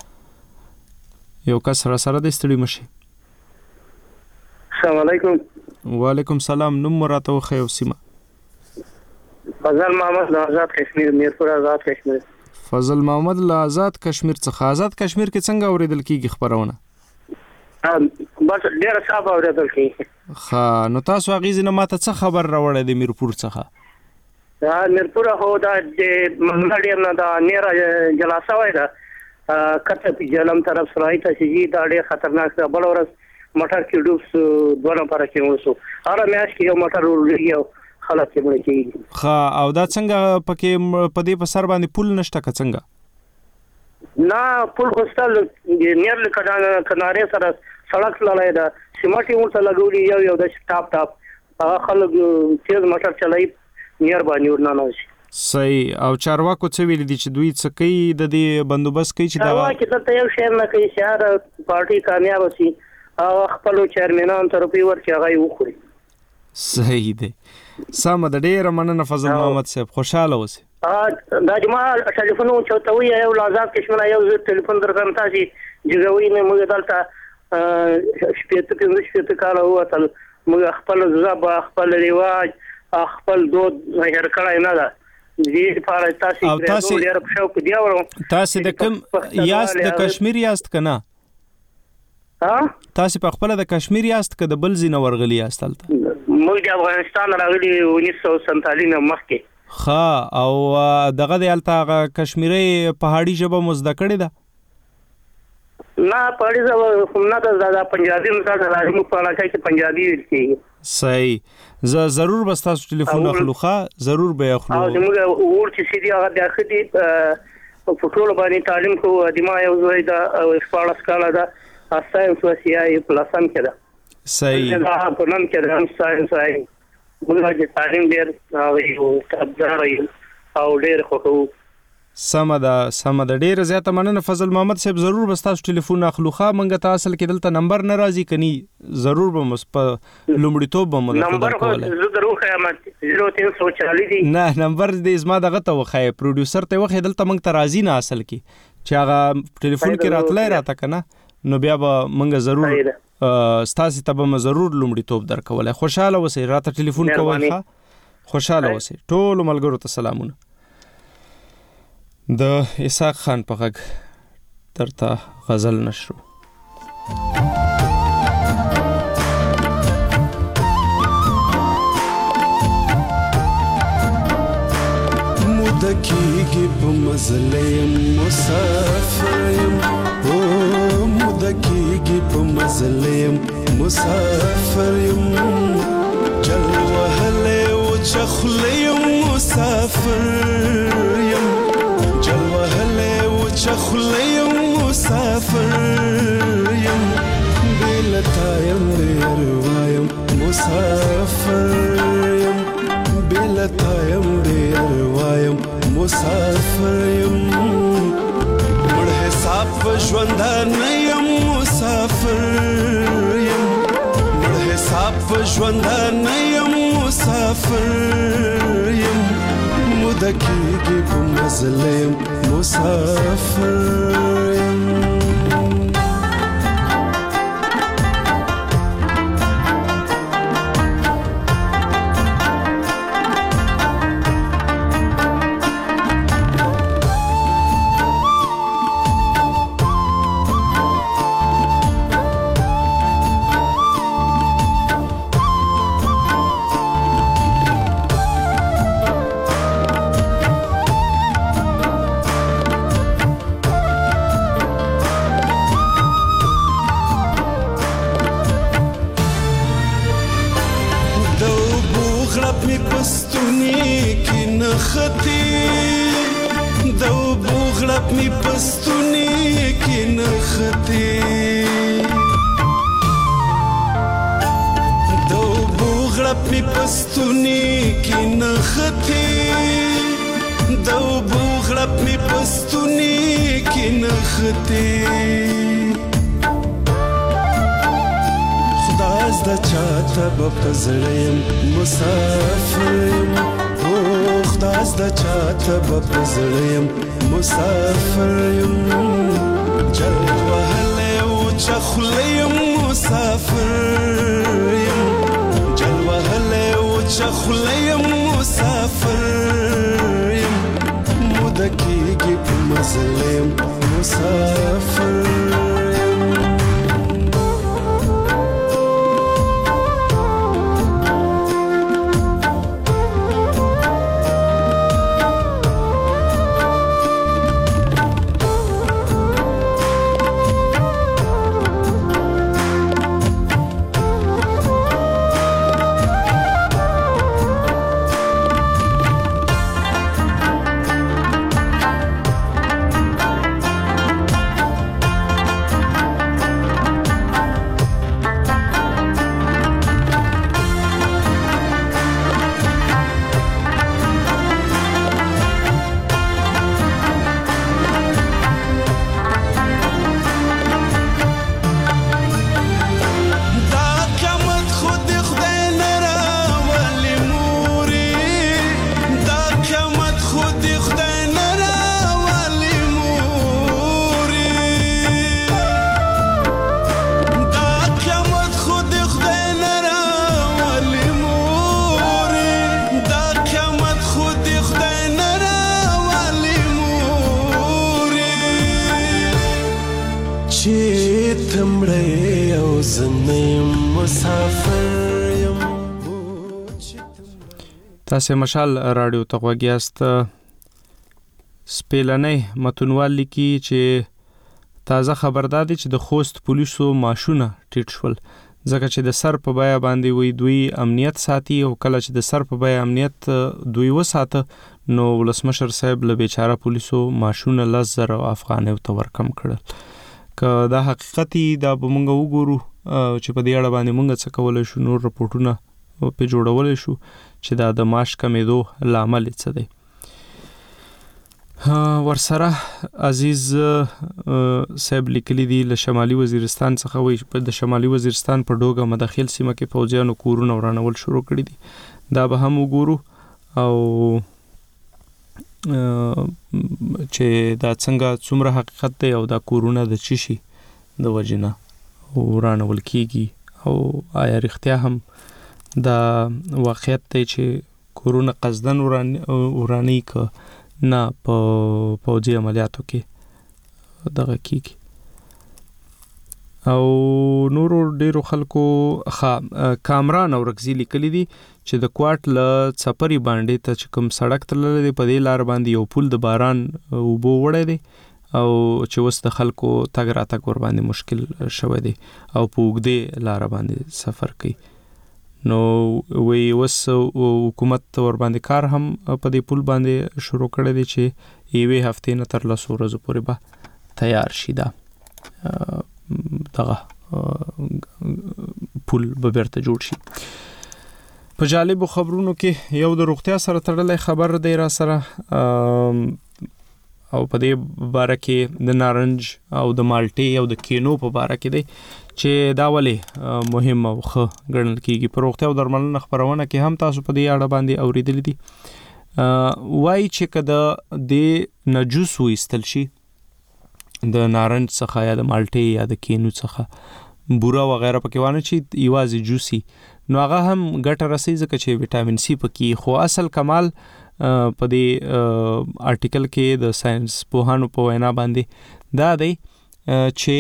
یو کس سره د ستړي مشي. السلام علیکم. وعلیکم سلام. نوم راته وخی او سیمه. فضل محمد آزاد کشمیر. میرپور آزاد کشمیر. فضل محمد آزاد کشمیر څخه. آزاد کشمیر کې څنګه اوریدل کیږي خبرونه؟ بس ډیر صاحب اوریدل کی. ها نو تاسو غیزه نه ماته څه خبر راوړی د میرپور څخه؟ میرپور هو دا د منګړی نه دا نیره جلسه وای دا کته په جلم طرف سره ته چې دا ډیر خطرناک ده. بل ورځ موټر کې ډوبس دوه نفر کې وسو. هر میاش کې یو موټر ورلګیو خلاص یې مړ کېږي. ها او دا څنګه پکې په دې په سر باندې پول نشته که څنګه؟ نه پول کوستل نیر کناره سره سړک لړای دا سیمټي ورته لګولي یو د ټاپ خلک تیز موټر چلای نیر باندې ورننوځي. صحیح. او چارواکو څه ویل دي چې دوی څه کوي د دې بندوبست کوي چې دا چارواکي دلته یو شی نه کوي چې هر پارټي کامیاب شي او خپل چیرمنان ته روپی ورکړي هغه وخوري. صحیح دی. سم د ډیره مننه فضل محمد صاحب، خوشاله اوسئ. دا جماعه ټلیفون چوتوي یو لازم کښمنه یو ټلیفون درکم تاسو جګوي نه موږ دلته شپږ کال وته موږ خپل ځبا خپل رواج خپل دود هر کړای نه ده. دې لپاره تاسو ډیر په شوق دی ورو. تاسو د کوم یاست؟ د کشمیر یاست کنه؟ تاسو په خپل د کشمیر یاست که د بل ځای ورغلی یاست؟ موږ د افغانستان راغلي 1947 مخکې. ها، او دغه د الته کشمیری پهاړي ژبه مزده کړې ده؟ نه پهاړي ژبه نه ده، پنجابي مزده راځي په علاقه کې پنجابي ویل کېږي. صحیح. ضرور بس تاسو ټلیفون اخلو. ضرور به اخلو. او موږ ور چې سړي هغه د اخدي په ټول باندې تعلیم کو د ما یو زوی دا سپارس کاله ده ساينس وسیاي پلاسم کې ده. صحیح. دا په نن کې د ساينس آی موږ چې تعلیم ډیر او تبدار او ډیر خوښو. سم ده ډیر زیاته مننه فضل محمد صاحب. ضرور بس تاسو ټلیفون اخلو. منګه تاسو اصل کې دلته نمبر ناراضي کني ضرور به مس په لومړیتوب به مدد کوله. نمبر ضرور خیامت 0340 دی. نه نمبر دې زما دغه ته وخای پروډوسر ته وخی دلته منګ ته راضي نه اصل کې چې هغه ټلیفون کې راتلای راته کنه نو بیا به منګه ضرور ستاسو ته به ضرور لومړیتوب درکولای. خوشاله اوسئ. راته ټلیفون کوئ. خوشاله اوسئ. ټول ملګرو ته سلامونه. د اسحاق خان په غږ درته غزل نشرو. مدکیږي په مزلیم مسافریم، او مدکیږي په مزلیم مسافریم، جل وهله او چخلیم مسافریم، جل وهله او چخلیم مسافریم، بلتایم بیروایم مسافریم، بلتایم بیروایم مسافریم، مړ حساب ژوندان یم مسافریم، مړ حساب ژوندان یم مسافریم، مدکیږي په مزلیم مسافریم. پزړیم مسافریم، او خداز د چاته پزړیم مسافریم، جل وهله او چخلیم مسافریم، جل وهله او چخلیم مسافریم، مدکیږي په مزلیم مسافریم. تاسو مشال رادیو ته غوږیاست. سپیلنې متونوال لیکي چې تازه خبردار دي چې د خوست پولیسو ماشونه ټیټ شول ځکه چې د سر په بیه باندې وی دوی امنیت ساتي او کله چې د سر په بیه امنیت دوی وساته نو ولسمشر صاحب له بیچاره پولیسو ماشونه 10,000 افغانۍ ته ورکم کړل. که دا حقیقتي دا به موږ وګورو چې په دې اړه باندې موږ څه کولای شو، نور رپورټونه په جوړولای شو چې دا د معاش کمیدو لامل څه دی. ورسره عزیز صاحب لیکلی دی له شمالي وزیرستان څخه وایي د شمالي وزیرستان په ډوګه مداخل سیمه کې فوجیانو کورونه ورانول شروع کړي دي. دا به هم وګورو او چې دا څنګه څومره حقیقت دی او دا کورونه د چی شي د وجنه ورانول کیږي او آیا رښتیا هم دا واقعیت دی چې کورونه قصدن ورانی که نه په پوځي عملیاتو کې دغه کیږي. او نورو ډیرو خلکو کامران او رکزی لیکلی دي چې د کوټ له څپری باندې ته چې کوم سړک تللی دی په دې لار باندې یو پل د باران اوبو وړی دی او چې اوس د خلکو تګ راتګ ور باندې مشکل شوی دی او په اوږدې لار باندې سفر کوي. نو وی اوس حکومت ور باندې کار هم په دې پل باندې شروع کړی دی چې یوې هفتې نه تر 10 ورځې پورې به تیار شي. دا دغه پل به بیرته جوړ شي. په جالبو خبرونو کې یو د روغتیا سره تړلی خبر دی را سره او په دې باره کې د نارنج او د مالټې او د کینو په باره کې دی چې دا ولې مهم او ښه ګڼل کېږي. په روغتیا او درملنه خپرونه کې هم تاسو په دې اړه باندې اورېدلی دي. وایي چې که د نه جوس وایستل شي د نارنج څخه یا د مالټې یا د کینو څخه بوره وغیره پکې وانه چې یوازې جوسي نو هغه هم ګټه رسي ځکه چې ویټامین سی پکې. خو اصل کمال په دې آرټیکل کې د ساينس پوهانو په وینا باندې دا دی چې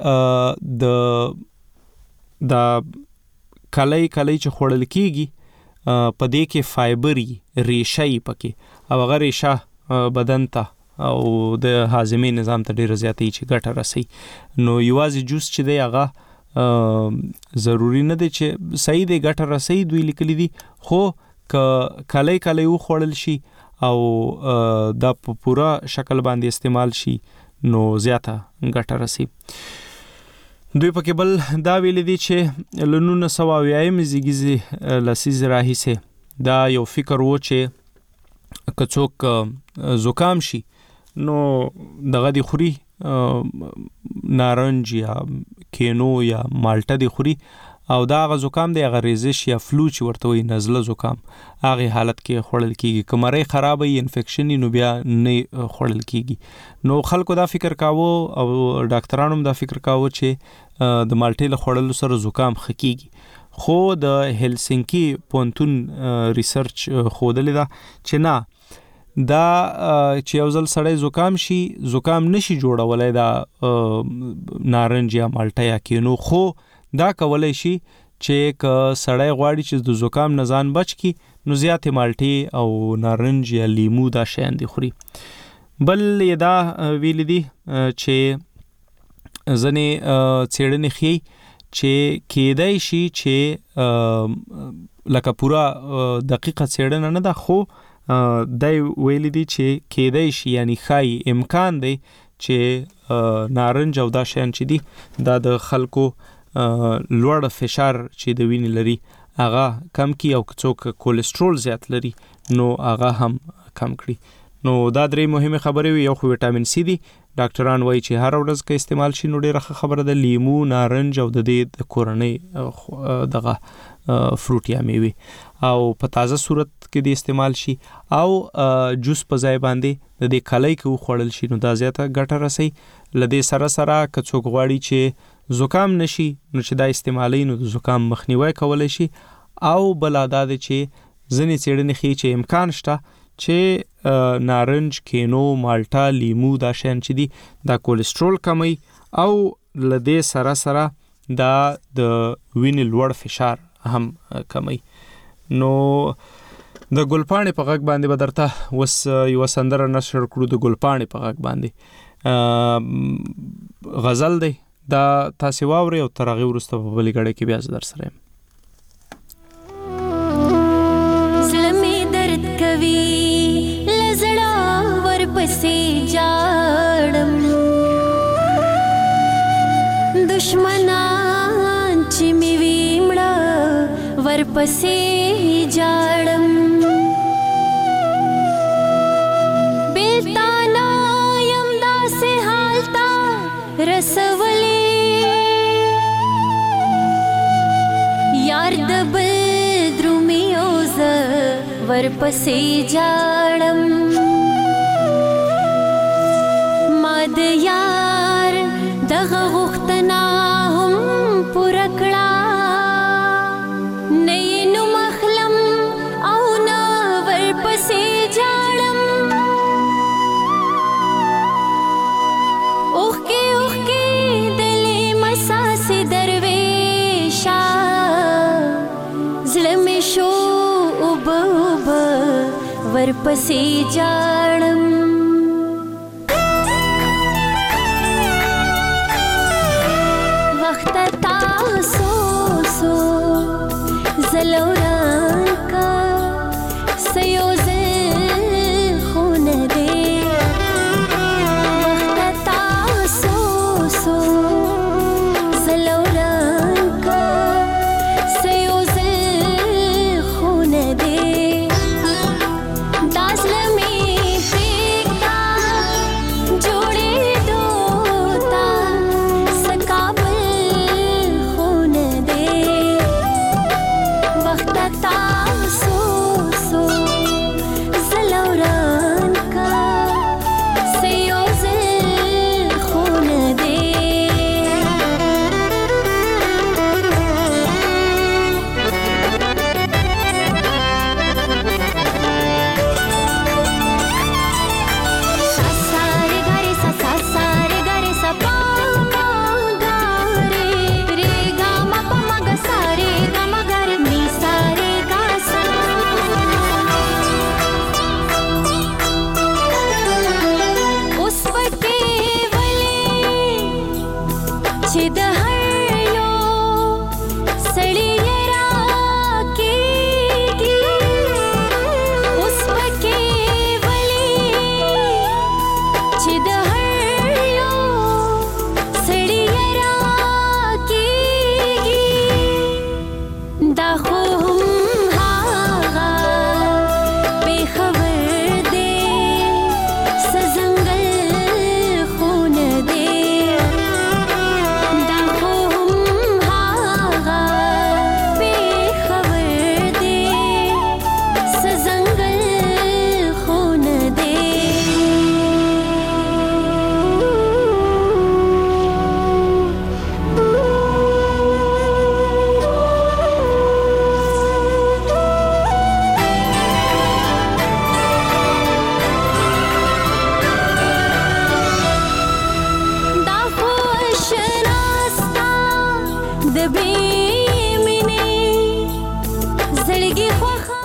د کلی چې خوړل کېږي په دې کې فایبري ریشه یې پکې او هغه ریشه بدن ته او د هاضمې نظام ته ډېر زیاتې چې ګټه رسي. نو یوازې جوس چې دی هغه ضروری نه دی چې صحیح دی ګټه رسي دوی لیکلي دي، خو که کلی وخوړل شي او دا په پوره شکل باندې استعمال شي نو زیاته ګټه رسي. دوی پکې بل دا ویلي دي چې له 1980 زیږیزې لسیزې راهیسې دا یو فکر و چې که څوک زکام شي نو دغه دی خوري نارنج یا کینو یا مالټه دی خوري او دا هغه زکام دی هغه ریزش یا فلو چې ورته وایي نزله زکام هغه حالت کې خوړل کیږي. که مرۍ خراب وي انفیکشن نو بیا نه خوړل کیږي. نو خلکو دا فکر کاوه او ډاکټرانو هم دا فکر کاوه چې د مالټې له خوړلو سره زکام ښه کیږي. خو د هلسنکی پونتون ریسرچ ښودلې ده چې نه، دا چې یو ځل سړی زکام شي زکام نشي جوړولای دا نارنج یا مالټه یا کینو، خو دا کولای شي چې که سړی غواړي چې د زکام نه ځان بچ کی نو زیاتې مالټې او نارنج یا لیمو دا شیان دي خوري. بل یې دا ویلي دي چې ځنې څېړنې ښیي چې کېدای شي چې لکه پوره دقیقه څېړنه نه ده، خو دای ویلي دي چې کېدای شي یعنی ښایي امکان دی چې نارنج او دا شیان چې دي دا د خلکو لوړ فشار چې د وینې لري هغه کم کی او څوک کولیسټرول زیات لري نو هغه هم کم کړي. نو دا درې مهمه خبرې وي. یو خو ویټامین سی دی، ډاکټران وایي چې هر ورځ کې استعمال شي نو ډیره خبره ده. لیمو، نارنج او د دې د کورنۍ دغه فروټ یا میوه او په تازه صورت کې د استعمال شي او جوس په ځای باندې د دې کلی کې وخوړل شي نو دا زیاته ګټه رسي. لدې سره که څوک غواړي چې زکام نشي نو چې دا استعمالي نو د زکام مخنیوي کولای شي. او بل دا دی چې ځینې څېړنې ښیي چې امکان شته چې نارنج، کینو، مالټه، لیمو دا شیان چې دي دا کولیسټرول کموي او لدې سره دا د وینې لوړ فشار هم کموي. نو د ګلپاڼې په غږ باندې به درته وس یو سندره نشر کړو د ګلپاڼې په غږ باندې غزل دی دا تاسو واوري او تر هغه وروسته په بلې غړې کې بیا در سره زلمې درد کوي لزړه ورپسې جاړم دشمنان چې می ویمړه ورپسې جاړم بیلتانا یم داسې حالتا رسولې یار د بل درومي او زه ورپسې جاړم ما د یار دغه غوښتنه هم پوره کړه نه یې نوم اخلم او نه ورپسې جاړم اوښکې اوښکې دلې مساسې درویشه زړه مې شو اوبه اوبه ورپسې جاړم زلوران کا سیوزل خون دے وقت تاسو سو زلوران کا سیوزل خون دے دازلمی پیکتا جوڑے دوتا سکابل خون دے تاسو